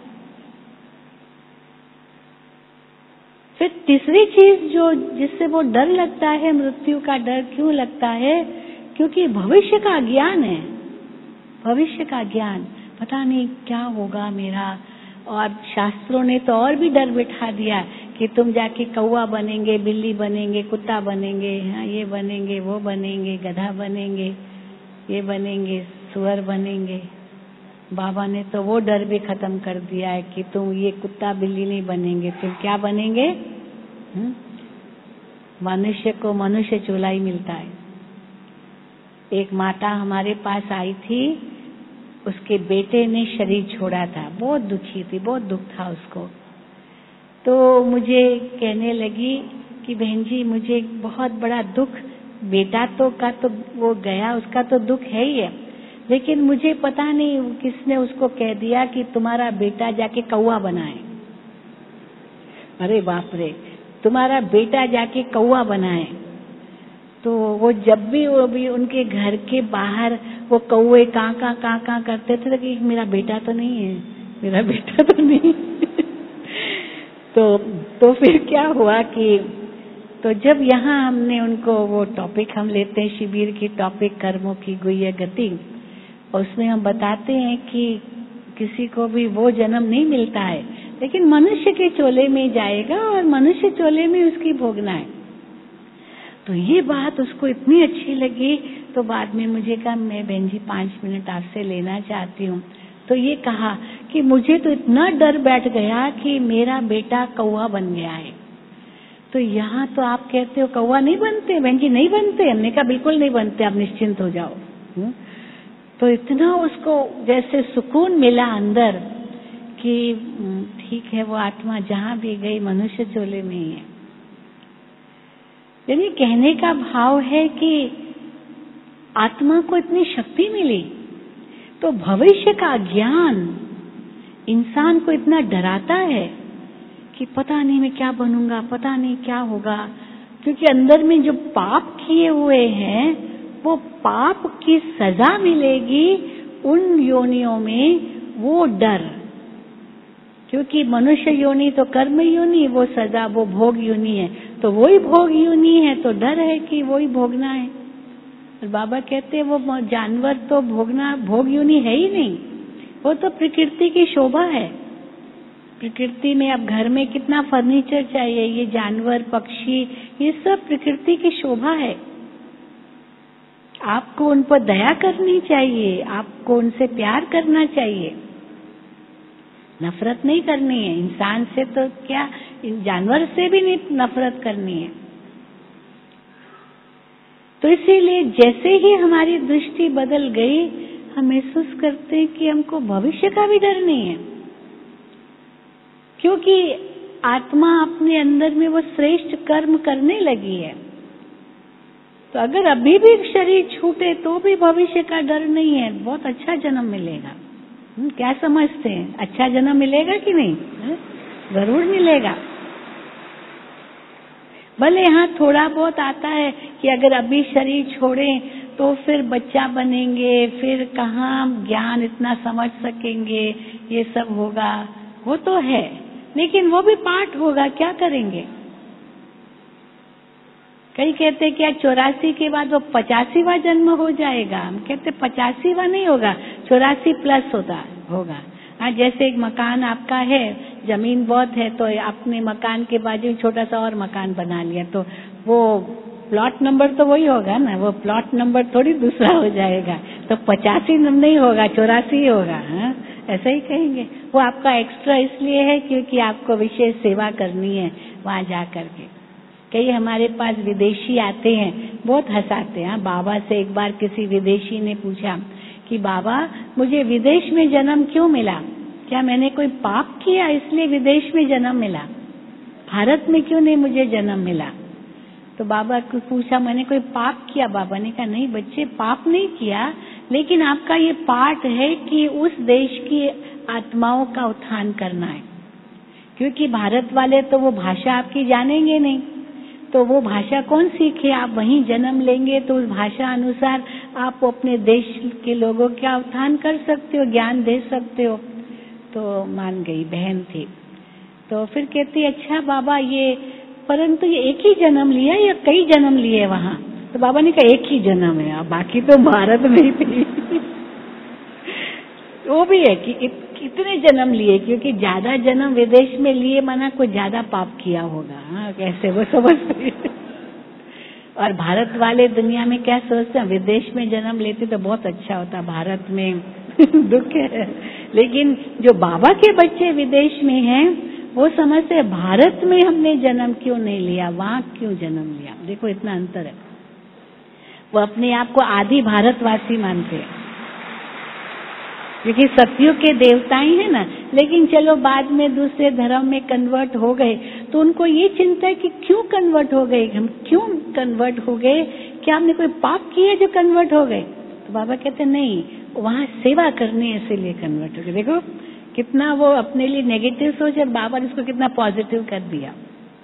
Speaker 2: फिर तीसरी चीज जो जिससे वो डर लगता है, मृत्यु का डर क्यों लगता है? क्योंकि भविष्य का ज्ञान है। भविष्य का ज्ञान, पता नहीं क्या होगा मेरा। और शास्त्रों ने तो और भी डर बिठा दिया कि तुम जाके कौवा बनेंगे, बिल्ली बनेंगे, कुत्ता बनेंगे, हाँ ये बनेंगे, वो बनेंगे, गधा बनेंगे, ये बनेंगे, सुअर बनेंगे। बाबा ने तो वो डर भी खत्म कर दिया है कि तुम ये कुत्ता बिल्ली नहीं बनेंगे, तुम क्या बनेंगे? मनुष्य को मनुष्य चोला ही मिलता है। एक माता हमारे पास आई थी, उसके बेटे ने शरीर छोड़ा था, बहुत दुखी थी, बहुत दुख था उसको। तो मुझे कहने लगी कि बहन जी मुझे बहुत बड़ा दुख, बेटा तो वो गया, उसका तो दुख है ही है, लेकिन मुझे पता नहीं किसने उसको कह दिया कि तुम्हारा बेटा जाके कौवा बनाए। अरे बाप रे, तुम्हारा बेटा जाके कौवा बनाए। तो वो जब भी वो भी उनके घर के बाहर वो कौवे कां कां करते थे कि मेरा बेटा तो नहीं है, मेरा बेटा तो नहीं। तो फिर क्या हुआ कि तो जब यहाँ हमने उनको वो टॉपिक हम लेते हैं शिविर की टॉपिक कर्मों की गुह्य गति, उसमें हम बताते हैं कि किसी को भी वो जन्म नहीं मिलता है, लेकिन मनुष्य के चोले में जाएगा और मनुष्य चोले में उसकी भोगना है। तो ये बात उसको इतनी अच्छी लगी, तो बाद में मुझे कहा मैं बहन जी 5 मिनट आपसे लेना चाहती हूँ। तो ये कहा कि मुझे तो इतना डर बैठ गया कि मेरा बेटा कौवा बन गया है। तो यहाँ तो आप कहते हो कौवा नहीं बनते, बहन जी नहीं बनते। हमने कहा बिल्कुल नहीं बनते, आप निश्चिंत हो जाओ। तो इतना उसको जैसे सुकून मिला अंदर कि ठीक है, वो आत्मा जहाँ भी गई मनुष्य चोले में ही है। यानी कहने का भाव है कि आत्मा को इतनी शक्ति मिली, तो भविष्य का ज्ञान इंसान को इतना डराता है कि पता नहीं मैं क्या बनूंगा, पता नहीं क्या होगा, क्योंकि अंदर में जो पाप किए हुए हैं वो पाप की सजा मिलेगी उन योनियों में, वो डर। क्योंकि मनुष्य योनि तो कर्म योनि, वो सजा वो भोग योनि है, तो वही भोग योनि है, तो डर है कि वही भोगना है। और बाबा कहते हैं वो जानवर तो भोगना भोग योनि है ही नहीं, वो तो प्रकृति की शोभा है। प्रकृति में अब घर में कितना फर्नीचर चाहिए, ये जानवर पक्षी ये सब प्रकृति की शोभा है। आपको उन पर दया करनी चाहिए, आपको उनसे प्यार करना चाहिए, नफरत नहीं करनी है। इंसान से तो क्या, जानवर से भी नहीं नफरत करनी है। तो इसीलिए जैसे ही हमारी दृष्टि बदल गई, हम महसूस करते हैं कि हमको भविष्य का भी डर नहीं है, क्योंकि आत्मा अपने अंदर में वो श्रेष्ठ कर्म करने लगी है। तो अगर अभी भी शरीर छूटे तो भी भविष्य का डर नहीं है, बहुत अच्छा जन्म मिलेगा। क्या समझते हैं, अच्छा जन्म मिलेगा कि नहीं? जरूर मिलेगा। भले यहाँ थोड़ा बहुत आता है कि अगर अभी शरीर छोड़ें तो फिर बच्चा बनेंगे, फिर कहाँ ज्ञान इतना समझ सकेंगे, ये सब होगा, वो तो है, लेकिन वो भी पाठ होगा, क्या करेंगे? कई कहते क्या 84 के बाद वो 85वां जन्म हो जाएगा। हम कहते 85वां नहीं होगा, 84 प्लस होगा। हाँ, जैसे एक मकान आपका है, जमीन बहुत है, तो आपने मकान के बाजू छोटा सा और मकान बना लिया, तो वो प्लॉट नंबर तो वही होगा ना, वो प्लॉट नंबर थोड़ी दूसरा हो जाएगा। तो 85 नहीं होगा, 84 ही होगा। हाँ, ऐसा ही कहेंगे। वो आपका एक्स्ट्रा इसलिए है क्योंकि आपको विशेष सेवा करनी है वहाँ जा करके। कई हमारे पास विदेशी आते हैं, बहुत हंसाते हैं। बाबा से एक बार किसी विदेशी ने पूछा कि बाबा मुझे विदेश में जन्म क्यों मिला, क्या मैंने कोई पाप किया इसलिए विदेश में जन्म मिला, भारत में क्यों नहीं मुझे जन्म मिला? तो बाबा को पूछा मैंने कोई पाप किया? बाबा ने कहा नहीं बच्चे, पाप नहीं किया, लेकिन आपका ये पाठ है कि उस देश की आत्माओं का उत्थान करना है। क्योंकि भारत वाले तो वो भाषा आपकी जानेंगे नहीं, तो वो भाषा कौन सीखे? आप वहीं जन्म लेंगे तो उस भाषा अनुसार आप अपने देश के लोगों का उत्थान कर सकते हो, ज्ञान दे सकते हो। तो मान गई, बहन थी। तो फिर कहती अच्छा बाबा ये, परंतु ये एक ही जन्म लिया या कई जन्म लिए वहाँ? तो बाबा ने कहा एक ही जन्म है, बाकी तो भारत में ही थी। वो भी है कितने जन्म लिए, क्योंकि ज्यादा जन्म विदेश में लिए माना कोई ज्यादा पाप किया होगा। हाँ, कैसे वो समझते हैं। और भारत वाले दुनिया में क्या सोचते हैं, विदेश में जन्म लेते तो बहुत अच्छा होता, भारत में दुख है। लेकिन जो बाबा के बच्चे विदेश में हैं वो समझते हैं भारत में हमने जन्म क्यों नहीं लिया, वहां क्यों जन्म लिया। देखो इतना अंतर है। वो अपने आप को आदि भारतवासी मानते हैं, क्योंकि सत्युग के देवता ही है ना। लेकिन चलो बाद में दूसरे धर्म में कन्वर्ट हो गए तो उनको ये चिंता है कि क्यों कन्वर्ट हो गए, हम क्यों कन्वर्ट हो गए, क्या हमने कोई पाप किया जो कन्वर्ट हो गए। तो बाबा कहते नहीं, वहां सेवा करनी है इसीलिए कन्वर्ट हो गए। देखो कितना वो अपने लिए नेगेटिव सोच और बाबा ने उसको कितना पॉजिटिव कर दिया।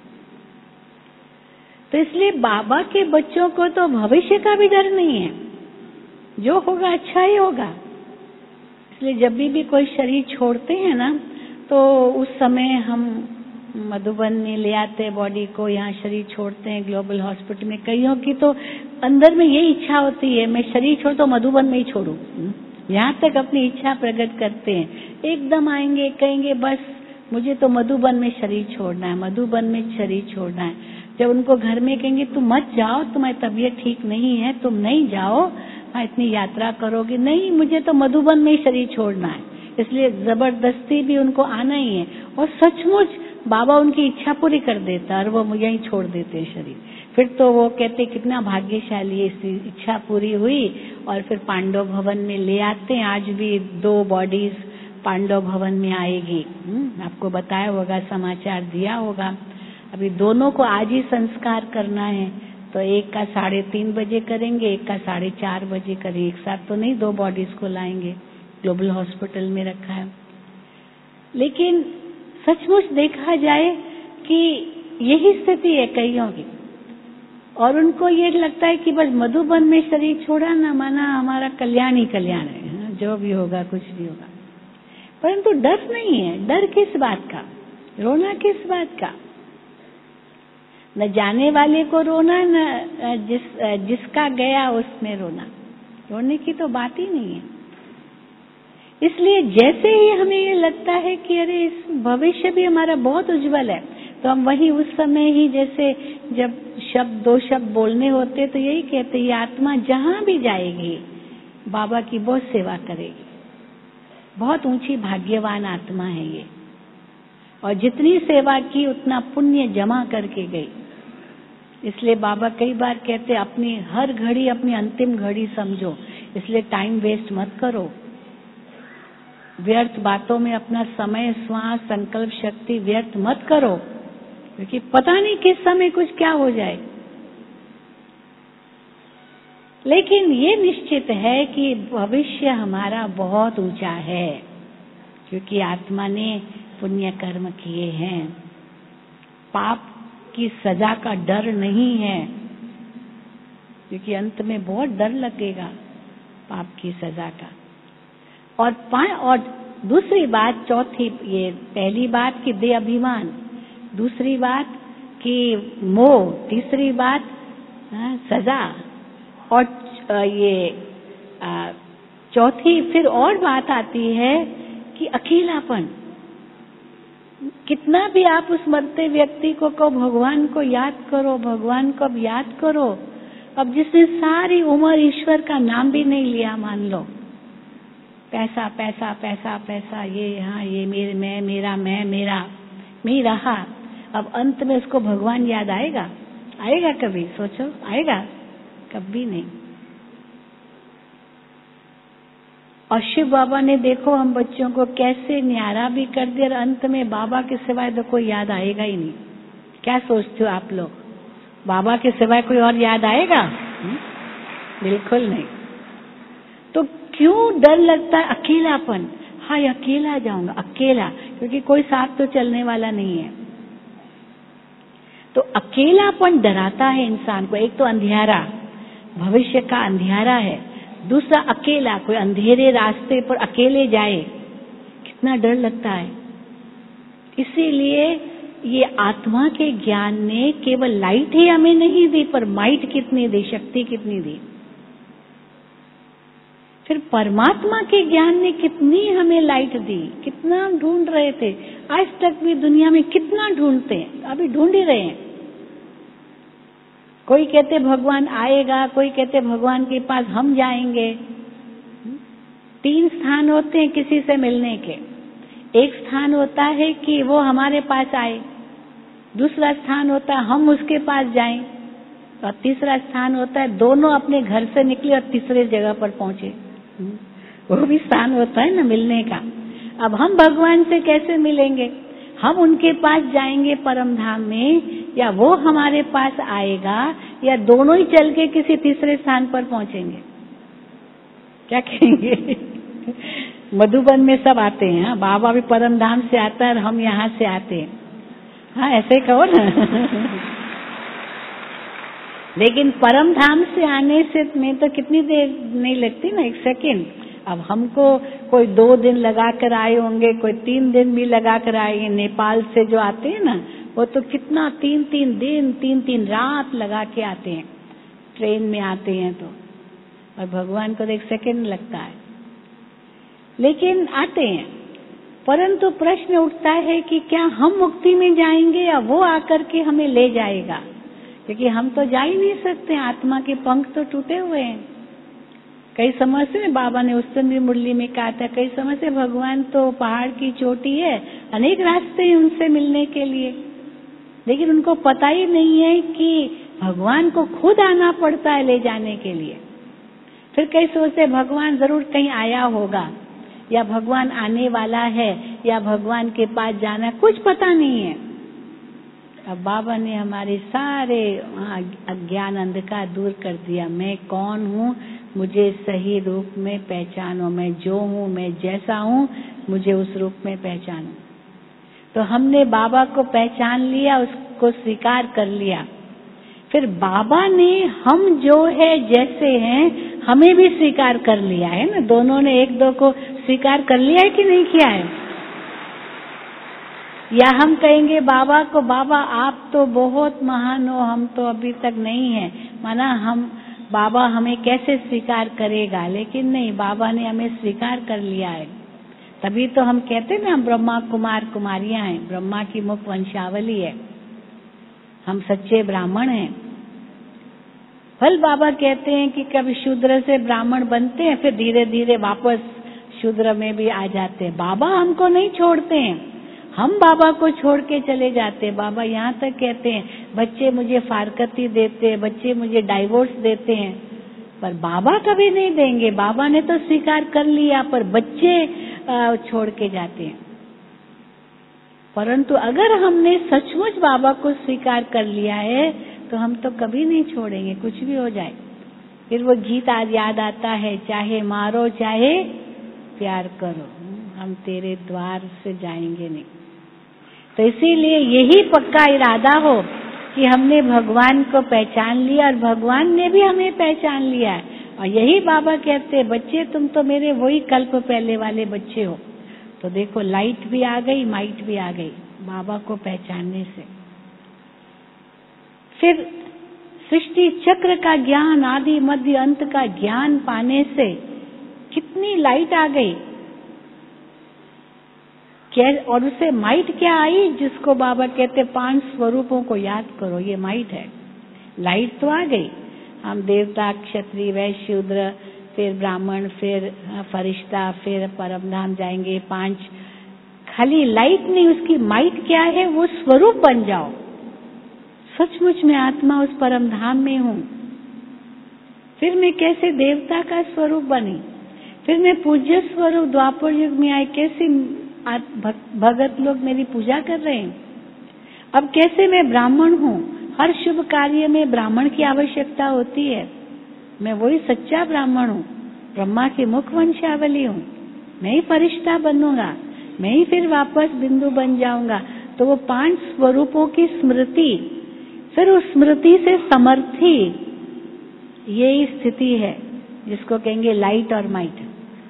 Speaker 2: तो इसलिए बाबा के बच्चों को तो भविष्य का भी डर नहीं है, जो होगा अच्छा ही होगा। इसलिए जब भी कोई शरीर छोड़ते हैं ना तो उस समय हम मधुबन में ले आते हैं बॉडी को, यहाँ शरीर छोड़ते हैं ग्लोबल हॉस्पिटल में। कईयों की तो अंदर में यही इच्छा होती है मैं शरीर छोड़ तो मधुबन में ही छोड़ूं, यहाँ तक अपनी इच्छा प्रकट करते हैं। एकदम आएंगे कहेंगे बस मुझे तो मधुबन में शरीर छोड़ना है, मधुबन में शरीर छोड़ना है। जब उनको घर में कहेंगे तुम मत जाओ, तुम्हारी तबीयत ठीक नहीं है, तुम नहीं जाओ, इतनी यात्रा करोगे, नहीं मुझे तो मधुबन में ही शरीर छोड़ना है। इसलिए जबरदस्ती भी उनको आना ही है। और सचमुच बाबा उनकी इच्छा पूरी कर देता और वो यहीं छोड़ देते हैं शरीर। फिर तो वो कहते कितना भाग्यशाली है, इसकी इच्छा पूरी हुई। और फिर पांडव भवन में ले आते हैं। आज भी 2 बॉडीज पांडव भवन में आएगी, आपको बताया होगा, समाचार दिया होगा। अभी दोनों को आज ही संस्कार करना है, तो एक का 3:30 बजे करेंगे, एक का 4:30 बजे करेंगे। एक साथ तो नहीं 2 बॉडीज को लाएंगे, ग्लोबल हॉस्पिटल में रखा है। लेकिन सचमुच देखा जाए कि यही स्थिति है कईयों की, और उनको ये लगता है कि बस मधुबन में शरीर छोड़ा ना माना हमारा कल्याण ही कल्याण है, जो भी होगा कुछ भी होगा। परंतु डर नहीं है। डर किस बात का, रोना किस बात का। न जाने वाले को रोना, न जिसका गया उसमें रोना, रोने की तो बात ही नहीं है। इसलिए जैसे ही हमें ये लगता है कि अरे इस भविष्य भी हमारा बहुत उज्जवल है, तो हम वही उस समय ही जैसे जब 2 शब्द बोलने होते तो यही कहते ये आत्मा जहां भी जाएगी बाबा की बहुत सेवा करेगी। बहुत ऊंची भाग्यवान आत्मा है ये, और जितनी सेवा की उतना पुण्य जमा करके गई। इसलिए बाबा कई बार कहते अपनी हर घड़ी अपनी अंतिम घड़ी समझो। इसलिए टाइम वेस्ट मत करो, व्यर्थ बातों में अपना समय, श्वास, संकल्प शक्ति व्यर्थ मत करो, क्योंकि पता नहीं किस समय कुछ क्या हो जाए। लेकिन ये निश्चित है कि भविष्य हमारा बहुत ऊंचा है, क्योंकि आत्मा ने पुण्य कर्म किए हैं। पाप की सजा का डर नहीं है, क्योंकि अंत में बहुत डर लगेगा पाप की सजा का। और दूसरी बात, चौथी, ये पहली बात कि दे अभिमान, दूसरी बात कि मोह, तीसरी बात सजा, और चौथी फिर और बात आती है कि अकेलापन। कितना भी आप उस मरते व्यक्ति को कहो भगवान को याद करो, भगवान को अब याद करो, अब जिसने सारी उम्र ईश्वर का नाम भी नहीं लिया, मान लो पैसा पैसा पैसा पैसा, ये यहाँ ये मेरा मैं ही रहा, अब अंत में उसको भगवान याद आएगा? आएगा कभी? सोचो, आएगा? कभी नहीं। और शिव बाबा ने देखो हम बच्चों को कैसे न्यारा भी कर दिया, और अंत में बाबा के सिवाय तो कोई याद आएगा ही नहीं। क्या सोचते हो आप लोग, बाबा के सिवाय कोई और याद आएगा? बिल्कुल नहीं। तो क्यों डर लगता है? अकेलापन। हाँ, अकेला जाऊंगा, अकेला, क्योंकि कोई साथ तो चलने वाला नहीं है। तो अकेलापन डराता है इंसान को। एक तो अंधियारा, भविष्य का अंधियारा है, दूसरा अकेला, कोई अंधेरे रास्ते पर अकेले जाए, कितना डर लगता है। इसीलिए ये आत्मा के ज्ञान ने केवल लाइट ही हमें नहीं दी, पर माइट कितनी दी, शक्ति कितनी दी। फिर परमात्मा के ज्ञान ने कितनी हमें लाइट दी, कितना ढूंढ रहे थे, आज तक भी दुनिया में कितना ढूंढते हैं, अभी ढूंढ ही रहे हैं। कोई कहते भगवान आएगा, कोई कहते भगवान के पास हम जाएंगे। 3 स्थान होते हैं किसी से मिलने के। एक स्थान होता है कि वो हमारे पास आए, दूसरा स्थान होता है हम उसके पास जाएं, और तीसरा स्थान होता है दोनों अपने घर से निकले और तीसरे जगह पर पहुंचे। वो भी स्थान होता है ना मिलने का। अब हम भगवान से कैसे मिलेंगे? हम उनके पास जाएंगे परम धाम में, या वो हमारे पास आएगा, या दोनों ही चल के किसी तीसरे स्थान पर पहुंचेंगे? क्या कहेंगे? मधुबन में सब आते हैं, हाँ, बाबा भी परम धाम से आता है और हम यहाँ से आते हैं, हाँ ऐसे कहो ना। लेकिन परम धाम से आने से में तो कितनी देर नहीं लगती ना, 1 सेकेंड। अब हमको कोई 2 दिन लगा कर आए होंगे, कोई 3 दिन भी लगा कर आए। नेपाल से जो आते हैं ना, वो तो कितना 3-3 दिन 3-3 रात लगा के आते हैं, ट्रेन में आते हैं तो। और भगवान को तो 1 सेकेंड लगता है, लेकिन आते हैं। परंतु प्रश्न उठता है कि क्या हम मुक्ति में जाएंगे या वो आकर के हमें ले जाएगा? क्योंकि हम तो जा ही नहीं सकते, आत्मा के पंख तो टूटे हुए हैं। कई समय से बाबा ने उस दिन भी मुरली में कहा था, कई समय से भगवान तो पहाड़ की चोटी है, अनेक रास्ते हैं उनसे मिलने के लिए, लेकिन उनको पता ही नहीं है कि भगवान को खुद आना पड़ता है ले जाने के लिए। फिर कई सोचते भगवान जरूर कहीं आया होगा, या भगवान आने वाला है, या भगवान के पास जाना, कुछ पता नहीं है। अब बाबा ने हमारे सारे अज्ञान अंधकार दूर कर दिया। मैं कौन हूँ, मुझे सही रूप में पहचानो, मैं जो हूँ, मैं जैसा हूँ, मुझे उस रूप में पहचानो। तो हमने बाबा को पहचान लिया, उसको स्वीकार कर लिया। फिर बाबा ने हम जो है जैसे हैं हमें भी स्वीकार कर लिया है ना। दोनों ने एक दो को स्वीकार कर लिया है कि नहीं किया है? या हम कहेंगे बाबा को, बाबा आप तो बहुत महान हो, हम तो अभी तक नहीं है, माना हम बाबा हमें कैसे स्वीकार करेगा? लेकिन नहीं, बाबा ने हमें स्वीकार कर लिया है। तभी तो हम कहते हैं ना, हम ब्रह्मा कुमार कुमारियां हैं, ब्रह्मा की मुख वंशावली है, हम सच्चे ब्राह्मण हैं। फल बाबा कहते हैं कि कभी शूद्र से ब्राह्मण बनते हैं, फिर धीरे धीरे वापस शूद्र में भी आ जाते हैं। बाबा हमको नहीं छोड़ते हैं, हम बाबा को छोड़ के चले जाते हैं। बाबा यहाँ तक कहते हैं, बच्चे मुझे फारकती देते हैं, बच्चे मुझे डाइवोर्स देते हैं, पर बाबा कभी नहीं देंगे। बाबा ने तो स्वीकार कर लिया, पर बच्चे छोड़ के जाते हैं। परंतु अगर हमने सचमुच बाबा को स्वीकार कर लिया है तो हम तो कभी नहीं छोड़ेंगे, कुछ भी हो जाए। फिर वो गीत आज याद आता है, चाहे मारो चाहे प्यार करो, हम तेरे द्वार से जाएंगे नहीं। तो इसीलिए यही पक्का इरादा हो कि हमने भगवान को पहचान लिया और भगवान ने भी हमें पहचान लिया है। और यही बाबा कहते हैं, बच्चे तुम तो मेरे वही कल्प पहले वाले बच्चे हो। तो देखो, लाइट भी आ गई, माइट भी आ गई बाबा को पहचानने से। फिर सृष्टि चक्र का ज्ञान, आदि मध्य अंत का ज्ञान पाने से कितनी लाइट आ गई। और उसे माइट क्या आई, जिसको बाबा कहते 5 स्वरूपों को याद करो, ये माइट है। लाइट तो आ गई, हम देवता, क्षत्रिय, वैश्य, शूद्र, फिर ब्राह्मण, फिर फरिश्ता, फिर परमधाम जाएंगे 5। खाली लाइट नहीं, उसकी माइट क्या है, वो स्वरूप बन जाओ। सचमुच में आत्मा उस परम धाम में हूँ। फिर मैं कैसे देवता का स्वरूप बनी, फिर मैं पूज्य स्वरूप द्वापर युग में आई, कैसे भगत लोग मेरी पूजा कर रहे हैं। अब कैसे मैं ब्राह्मण हूँ, हर शुभ कार्य में ब्राह्मण की आवश्यकता होती है। मैं वही सच्चा ब्राह्मण हूँ, ब्रह्मा की मुख वंशावली हूँ। मैं ही फरिश्ता बनूंगा, मैं ही फिर वापस बिंदु बन जाऊंगा। तो वो 5 स्वरूपों की स्मृति, फिर उस स्मृति से समर्थी, यही स्थिति है जिसको कहेंगे लाइट और माइट।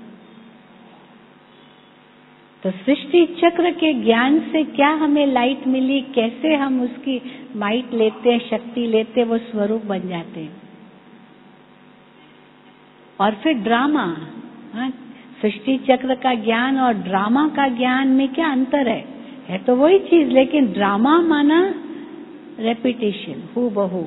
Speaker 2: तो सृष्टि चक्र के ज्ञान से क्या हमें लाइट मिली, कैसे हम उसकी माइट लेते हैं, शक्ति लेते हैं, वो स्वरूप बन जाते हैं। और फिर ड्रामा, हाँ, सृष्टि चक्र का ज्ञान और ड्रामा का ज्ञान में क्या अंतर है तो वही चीज, लेकिन ड्रामा माना रेपिटेशन, हूबहू।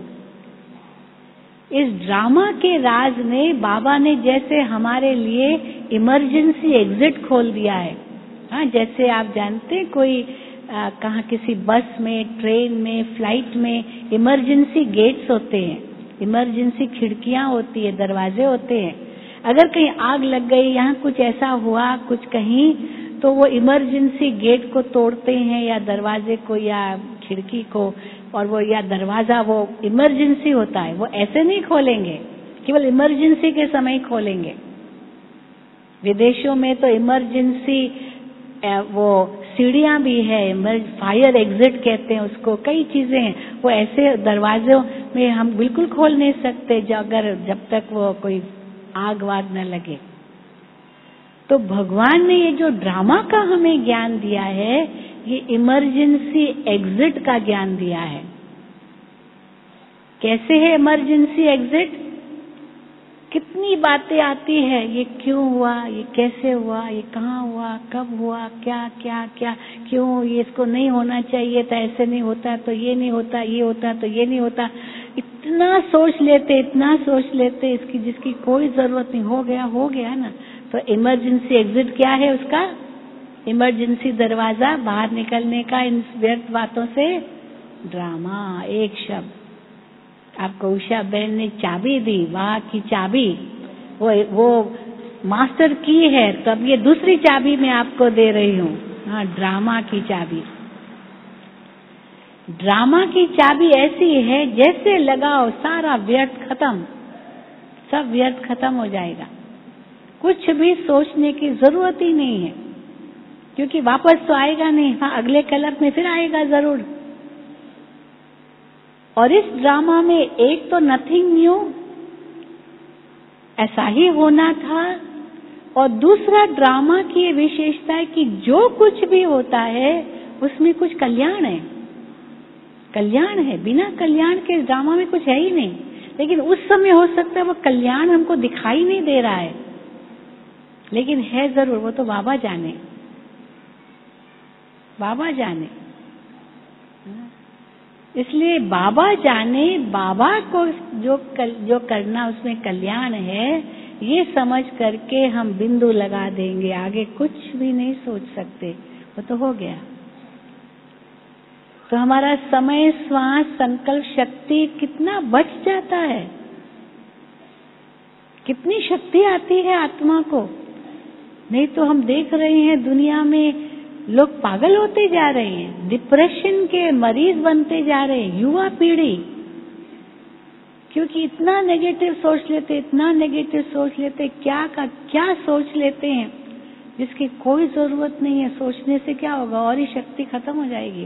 Speaker 2: इस ड्रामा के राज में बाबा ने जैसे हमारे लिए इमरजेंसी एग्जिट खोल दिया है। हाँ, जैसे आप जानते हैं कोई कहाँ किसी बस में, ट्रेन में, फ्लाइट में इमरजेंसी गेट्स होते हैं, इमरजेंसी खिड़कियां होती है, दरवाजे होते हैं। अगर कहीं आग लग गई, यहाँ कुछ ऐसा हुआ कुछ कहीं, तो वो इमरजेंसी गेट को तोड़ते हैं या दरवाजे को या खिड़की को, और वो या दरवाजा वो इमरजेंसी होता है, वो ऐसे नहीं खोलेंगे, केवल इमरजेंसी के समय खोलेंगे। विदेशों में तो इमरजेंसी वो सीढ़ियां भी है, फायर एग्जिट कहते हैं उसको, कई चीजें हैं। वो ऐसे दरवाजों में हम बिल्कुल खोल नहीं सकते जब तक वो कोई आग वाग न लगे। तो भगवान ने ये जो ड्रामा का हमें ज्ञान दिया है, ये इमरजेंसी एग्जिट का ज्ञान दिया है। कैसे है इमरजेंसी एग्जिट? कितनी बातें आती है, ये क्यों हुआ, ये कैसे हुआ, ये कहाँ हुआ, कब हुआ, क्या क्या क्या, क्यों ये इसको नहीं होना चाहिए था, ऐसे नहीं होता तो ये नहीं होता, ये होता तो ये नहीं होता। इतना सोच लेते इसकी जिसकी कोई जरूरत नहीं, हो गया ना। तो इमरजेंसी एग्जिट क्या है उसका? इमरजेंसी दरवाजा बाहर निकलने का इन व्यर्थ बातों से, ड्रामा। एक शब्द आपको उषा बहन ने चाबी दी, वहां की चाबी, वो मास्टर की है, तो अब ये दूसरी चाबी मैं आपको दे रही हूँ। हाँ, ड्रामा की चाबी। ड्रामा की चाबी ऐसी है, जैसे लगाओ सारा व्यर्थ खत्म, सब व्यर्थ खत्म हो जाएगा। कुछ भी सोचने की जरूरत ही नहीं है, क्योंकि वापस तो आएगा नहीं। हाँ, अगले कल्प में फिर आएगा जरूर। और इस ड्रामा में एक तो नथिंग न्यू, ऐसा ही होना था, और दूसरा ड्रामा की ये विशेषता है कि जो कुछ भी होता है उसमें कुछ कल्याण है, कल्याण है। बिना कल्याण के ड्रामा में कुछ है ही नहीं। लेकिन उस समय हो सकता है वो कल्याण हमको दिखाई नहीं दे रहा है, लेकिन है जरूर। वो तो बाबा जाने, बाबा जाने। इसलिए बाबा जाने, बाबा को जो करना उसमें कल्याण है, ये समझ करके हम बिंदु लगा देंगे, आगे कुछ भी नहीं सोच सकते, वो तो हो गया। तो हमारा समय, श्वास, संकल्प शक्ति कितना बच जाता है, कितनी शक्ति आती है आत्मा को। नहीं तो हम देख रहे हैं दुनिया में लोग पागल होते जा रहे हैं, डिप्रेशन के मरीज बनते जा रहे हैं, युवा पीढ़ी, क्योंकि इतना नेगेटिव सोच लेते, इतना नेगेटिव सोच लेते, क्या का क्या सोच लेते हैं जिसकी कोई जरूरत नहीं है। सोचने से क्या होगा, और ही शक्ति खत्म हो जाएगी।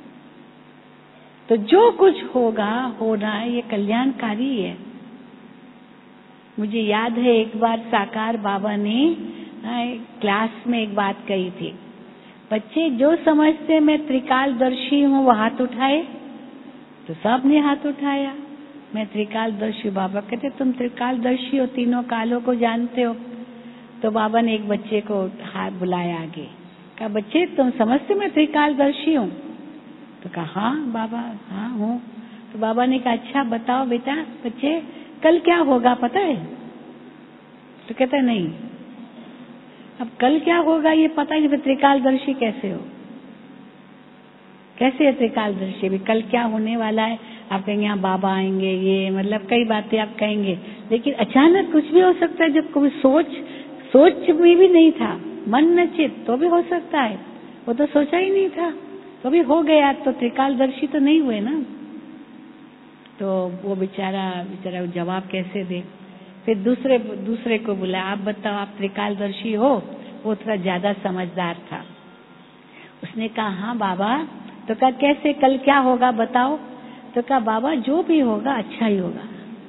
Speaker 2: तो जो कुछ होगा, होना है, ये कल्याणकारी है। मुझे याद है एक बार साकार बाबा ने क्लास में एक बात कही थी, बच्चे जो समझते मैं त्रिकालदर्शी हूँ वो हाथ उठाए। तो सब ने हाथ उठाया, मैं त्रिकालदर्शी। बाबा कहते तुम त्रिकालदर्शी हो, तीनों कालों को जानते हो। तो बाबा ने एक बच्चे को हाथ बुलाया आगे, कहा बच्चे तुम समझते मैं त्रिकालदर्शी हूँ? तो कहा हाँ बाबा, हाँ हूँ। तो बाबा ने कहा अच्छा बताओ बेटा, बच्चे कल क्या होगा पता है? तो कहता नहीं, अब कल क्या होगा ये पता ही नहीं, फिर त्रिकालदर्शी कैसे हो? कैसे है त्रिकालदर्शी भी? कल क्या होने वाला है आप कहेंगे यहाँ बाबा आएंगे, ये मतलब कई बातें आप कहेंगे, लेकिन अचानक कुछ भी हो सकता है। जब कोई सोच में भी नहीं था, मन न चित, तो भी हो सकता है। वो तो सोचा ही नहीं था, तो भी हो गया, तो त्रिकालदर्शी तो नहीं हुए ना। तो वो बेचारा जवाब कैसे दे? फिर दूसरे को बुला, आप बताओ आप त्रिकालदर्शी हो? वो थोड़ा ज्यादा समझदार था, उसने कहा हाँ बाबा। तो कहा कैसे, कल क्या होगा बताओ? तो कहा बाबा जो भी होगा अच्छा ही होगा।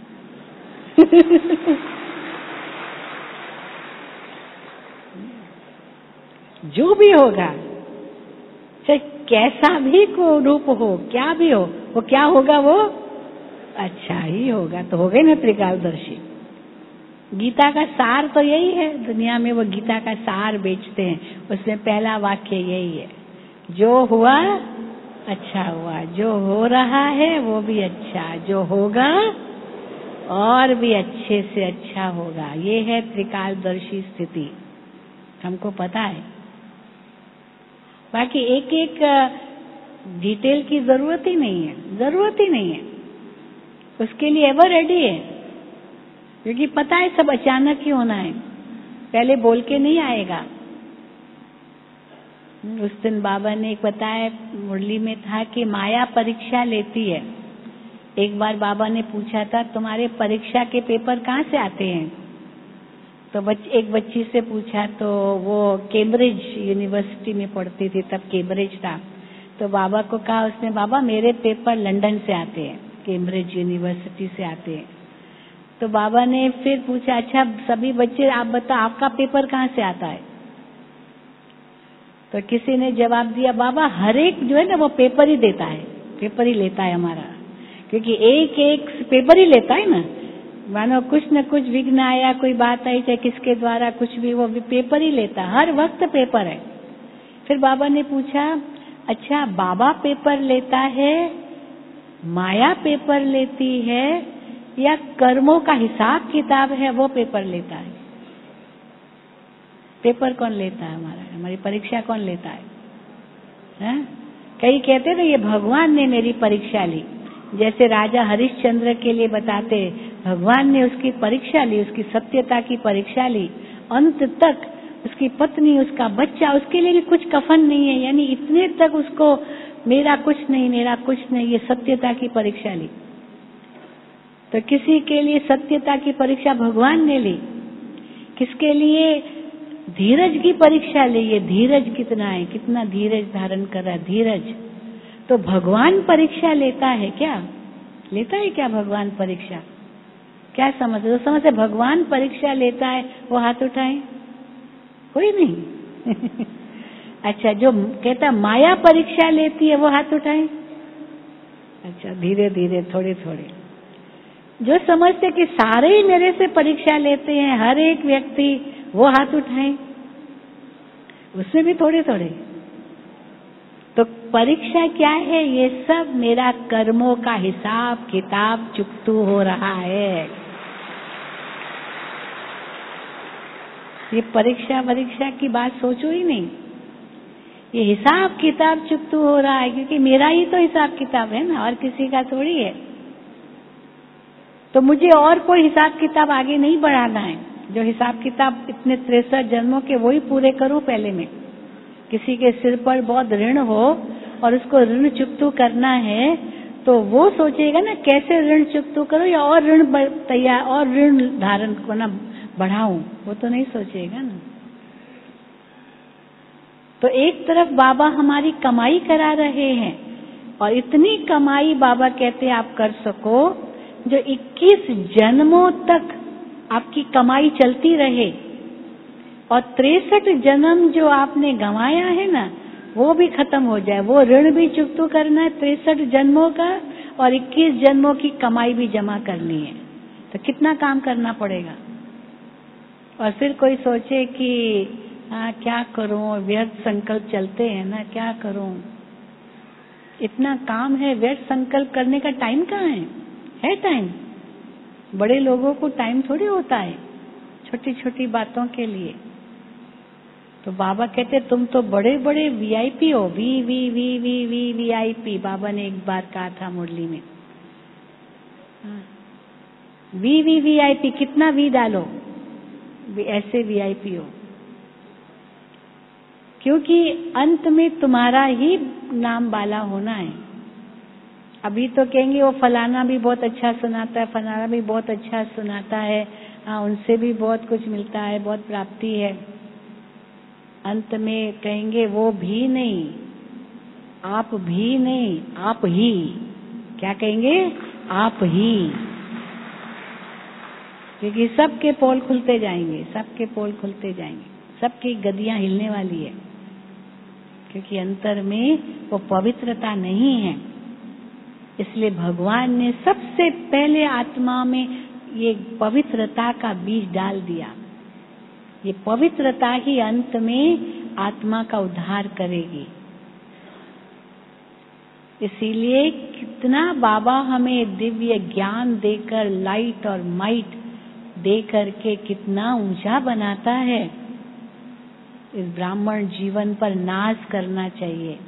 Speaker 2: जो भी होगा, चाहे कैसा भी को रूप हो, क्या भी हो, वो क्या होगा, वो अच्छा ही होगा। तो हो गए ना त्रिकालदर्शी। गीता का सार तो यही है, दुनिया में वो गीता का सार बेचते हैं, उसमें पहला वाक्य यही है, जो हुआ अच्छा हुआ, जो हो रहा है वो भी अच्छा, जो होगा और भी अच्छे से अच्छा होगा। ये है त्रिकालदर्शी स्थिति, हमको पता है। बाकी एक एक डिटेल की जरूरत ही नहीं है, जरूरत ही नहीं है, उसके लिए एवर रेडी है, क्योंकि पता है सब अचानक ही होना है, पहले बोल के नहीं आएगा। उस दिन बाबा ने एक बताया, मुरली में था कि माया परीक्षा लेती है। एक बार बाबा ने पूछा था, तुम्हारे परीक्षा के पेपर कहाँ से आते हैं? तो एक बच्ची से पूछा, तो वो कैम्ब्रिज यूनिवर्सिटी में पढ़ती थी, तब कैम्ब्रिज था। तो बाबा को कहा उसने, बाबा मेरे पेपर लंदन से आते हैं, कैम्ब्रिज यूनिवर्सिटी से आते हैं। तो बाबा ने फिर पूछा, अच्छा सभी बच्चे आप बताओ आपका पेपर कहाँ से आता है? तो किसी ने जवाब दिया, बाबा हर एक जो है ना वो पेपर ही देता है, पेपर ही लेता है हमारा, क्योंकि एक एक पेपर ही लेता है ना, मानो कुछ न कुछ विघ्न आया, कोई बात आई, चाहे किसके द्वारा कुछ भी, वो पेपर ही लेता, हर वक्त पेपर है। फिर बाबा ने पूछा, अच्छा बाबा पेपर लेता है, माया पेपर लेती है, या कर्मों का हिसाब किताब है वो पेपर लेता है? पेपर कौन लेता है हमारा? हमारी परीक्षा कौन लेता है? कई कहते थे ये भगवान ने मेरी परीक्षा ली, जैसे राजा हरिश्चंद्र के लिए बताते, भगवान ने उसकी परीक्षा ली, उसकी सत्यता की परीक्षा ली, अंत तक उसकी पत्नी, उसका बच्चा, उसके लिए भी कुछ कफन नहीं है, यानी इतने तक उसको मेरा कुछ नहीं, मेरा कुछ नहीं, ये सत्यता की परीक्षा ली। तो किसी के लिए सत्यता की परीक्षा भगवान ने ली, किसके लिए धीरज की परीक्षा ली, ये धीरज कितना है, कितना धीरज धारण कर रहा है, धीरज। तो भगवान परीक्षा लेता है क्या? लेता है क्या भगवान परीक्षा? क्या समझ? जो समझ भगवान परीक्षा लेता है वो हाथ उठाए, कोई नहीं। अच्छा, जो कहता माया परीक्षा लेती है वो हाथ उठाए। अच्छा, धीरे धीरे, थोड़े थोड़े। जो समझते कि सारे ही मेरे से परीक्षा लेते हैं, हर एक व्यक्ति, वो हाथ उठाए, उसमें भी थोड़े थोड़े। तो परीक्षा क्या है? ये सब मेरा कर्मों का हिसाब किताब चुकतू हो रहा है। ये परीक्षा की बात सोचो ही नहीं, ये हिसाब किताब चुकतू हो रहा है, क्योंकि मेरा ही तो हिसाब किताब है ना, और किसी का थोड़ी है। तो मुझे और कोई हिसाब किताब आगे नहीं बढ़ाना है, जो हिसाब किताब इतने 63 जन्मों के वही पूरे करूं पहले में। किसी के सिर पर बहुत ऋण हो और उसको ऋण चुकतू करना है, तो वो सोचेगा ना कैसे ऋण चुकतू करो, या और ऋण तैयार, और ऋण धारण को ना बढ़ाऊं, वो तो नहीं सोचेगा ना। तो एक तरफ बाबा हमारी कमाई करा रहे हैं, और इतनी कमाई बाबा कहते हैं आप कर सको जो 21 जन्मों तक आपकी कमाई चलती रहे, और 63 जन्म जो आपने गंवाया है ना वो भी खत्म हो जाए, वो ऋण भी चुकतू करना है 63 जन्मों का, और 21 जन्मों की कमाई भी जमा करनी है। तो कितना काम करना पड़ेगा। और फिर कोई सोचे कि क्या करूं, व्यर्थ संकल्प चलते हैं ना, क्या करूं, इतना काम है, व्यर्थ संकल्प करने का टाइम कहाँ है टाइम? बड़े लोगों को टाइम थोड़ी होता है छोटी छोटी बातों के लिए। तो बाबा कहते तुम तो बड़े बड़े वीआईपी हो, वीआईपी। बाबा ने एक बार कहा था मुरली में, वीआईपी, कितना वी डालो, ऐसे वीआईपी हो, क्योंकि अंत में तुम्हारा ही नाम बाला होना है। अभी तो कहेंगे वो फलाना भी बहुत अच्छा सुनाता है, फलाना भी बहुत अच्छा सुनाता है, उनसे भी बहुत कुछ मिलता है, बहुत प्राप्ति है। अंत में कहेंगे वो भी नहीं, आप भी नहीं, आप ही। क्या कहेंगे? आप ही। क्योंकि सबके पोल खुलते जाएंगे, सबके पोल खुलते जाएंगे, सबकी गदियां हिलने वाली है, क्योंकि अंतर में वो पवित्रता नहीं है। इसलिए भगवान ने सबसे पहले आत्मा में ये पवित्रता का बीज डाल दिया। ये पवित्रता ही अंत में आत्मा का उद्धार करेगी। इसीलिए कितना बाबा हमें दिव्य ज्ञान देकर, लाइट और माइट दे करके कितना ऊंचा बनाता है। इस ब्राह्मण जीवन पर नाज करना चाहिए।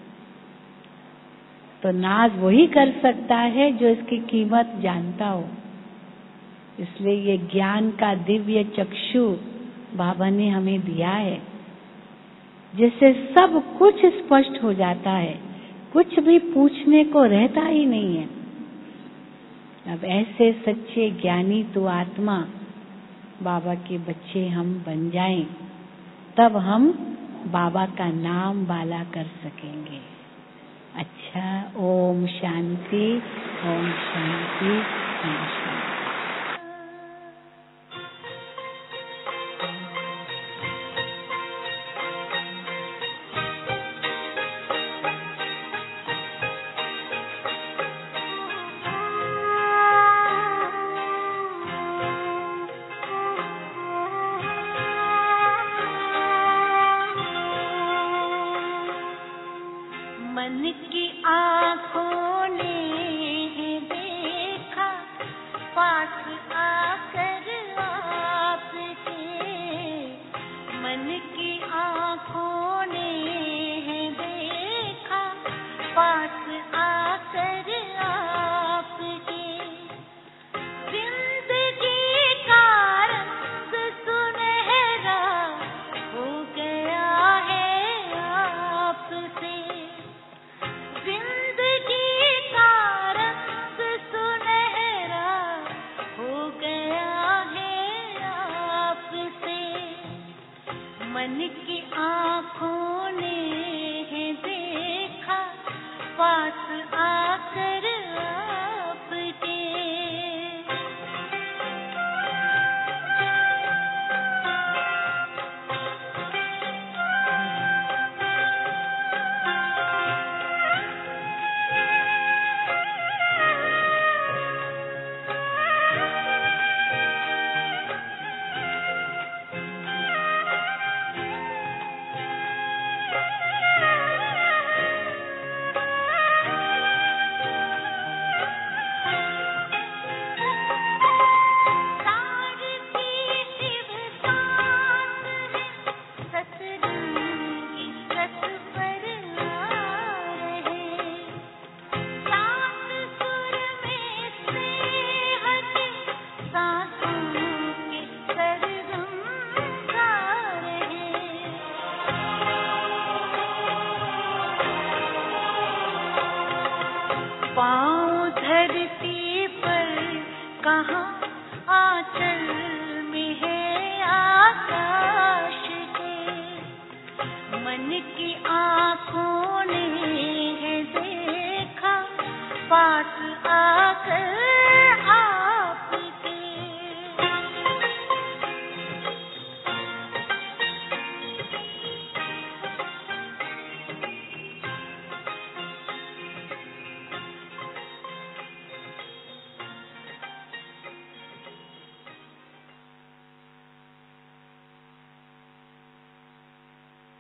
Speaker 2: तो नाज वही कर सकता है जो इसकी कीमत जानता हो। इसलिए ये ज्ञान का दिव्य चक्षु बाबा ने हमें दिया है, जिससे सब कुछ स्पष्ट हो जाता है, कुछ भी पूछने को रहता ही नहीं है। अब ऐसे सच्चे ज्ञानी तो आत्मा बाबा के बच्चे हम बन जाएं, तब हम बाबा का नाम बाला कर सकेंगे। अच्छा, ओम शांति, ओम शांति, ओम शांति।
Speaker 3: मन की आँखों ने देखा पास आकर आपके, मन की आँखों ने देखा पास आकर आपके, जिंदगी का रंग सुनहरा हो गया है आपसे, जिंदगी का रंग सुनहरा हो गया है आपसे, मन की आँखों ने देखा पास आकर आपके। पाँव धरती पर कहाँ आंचल में है आकाश के, मन की आँखों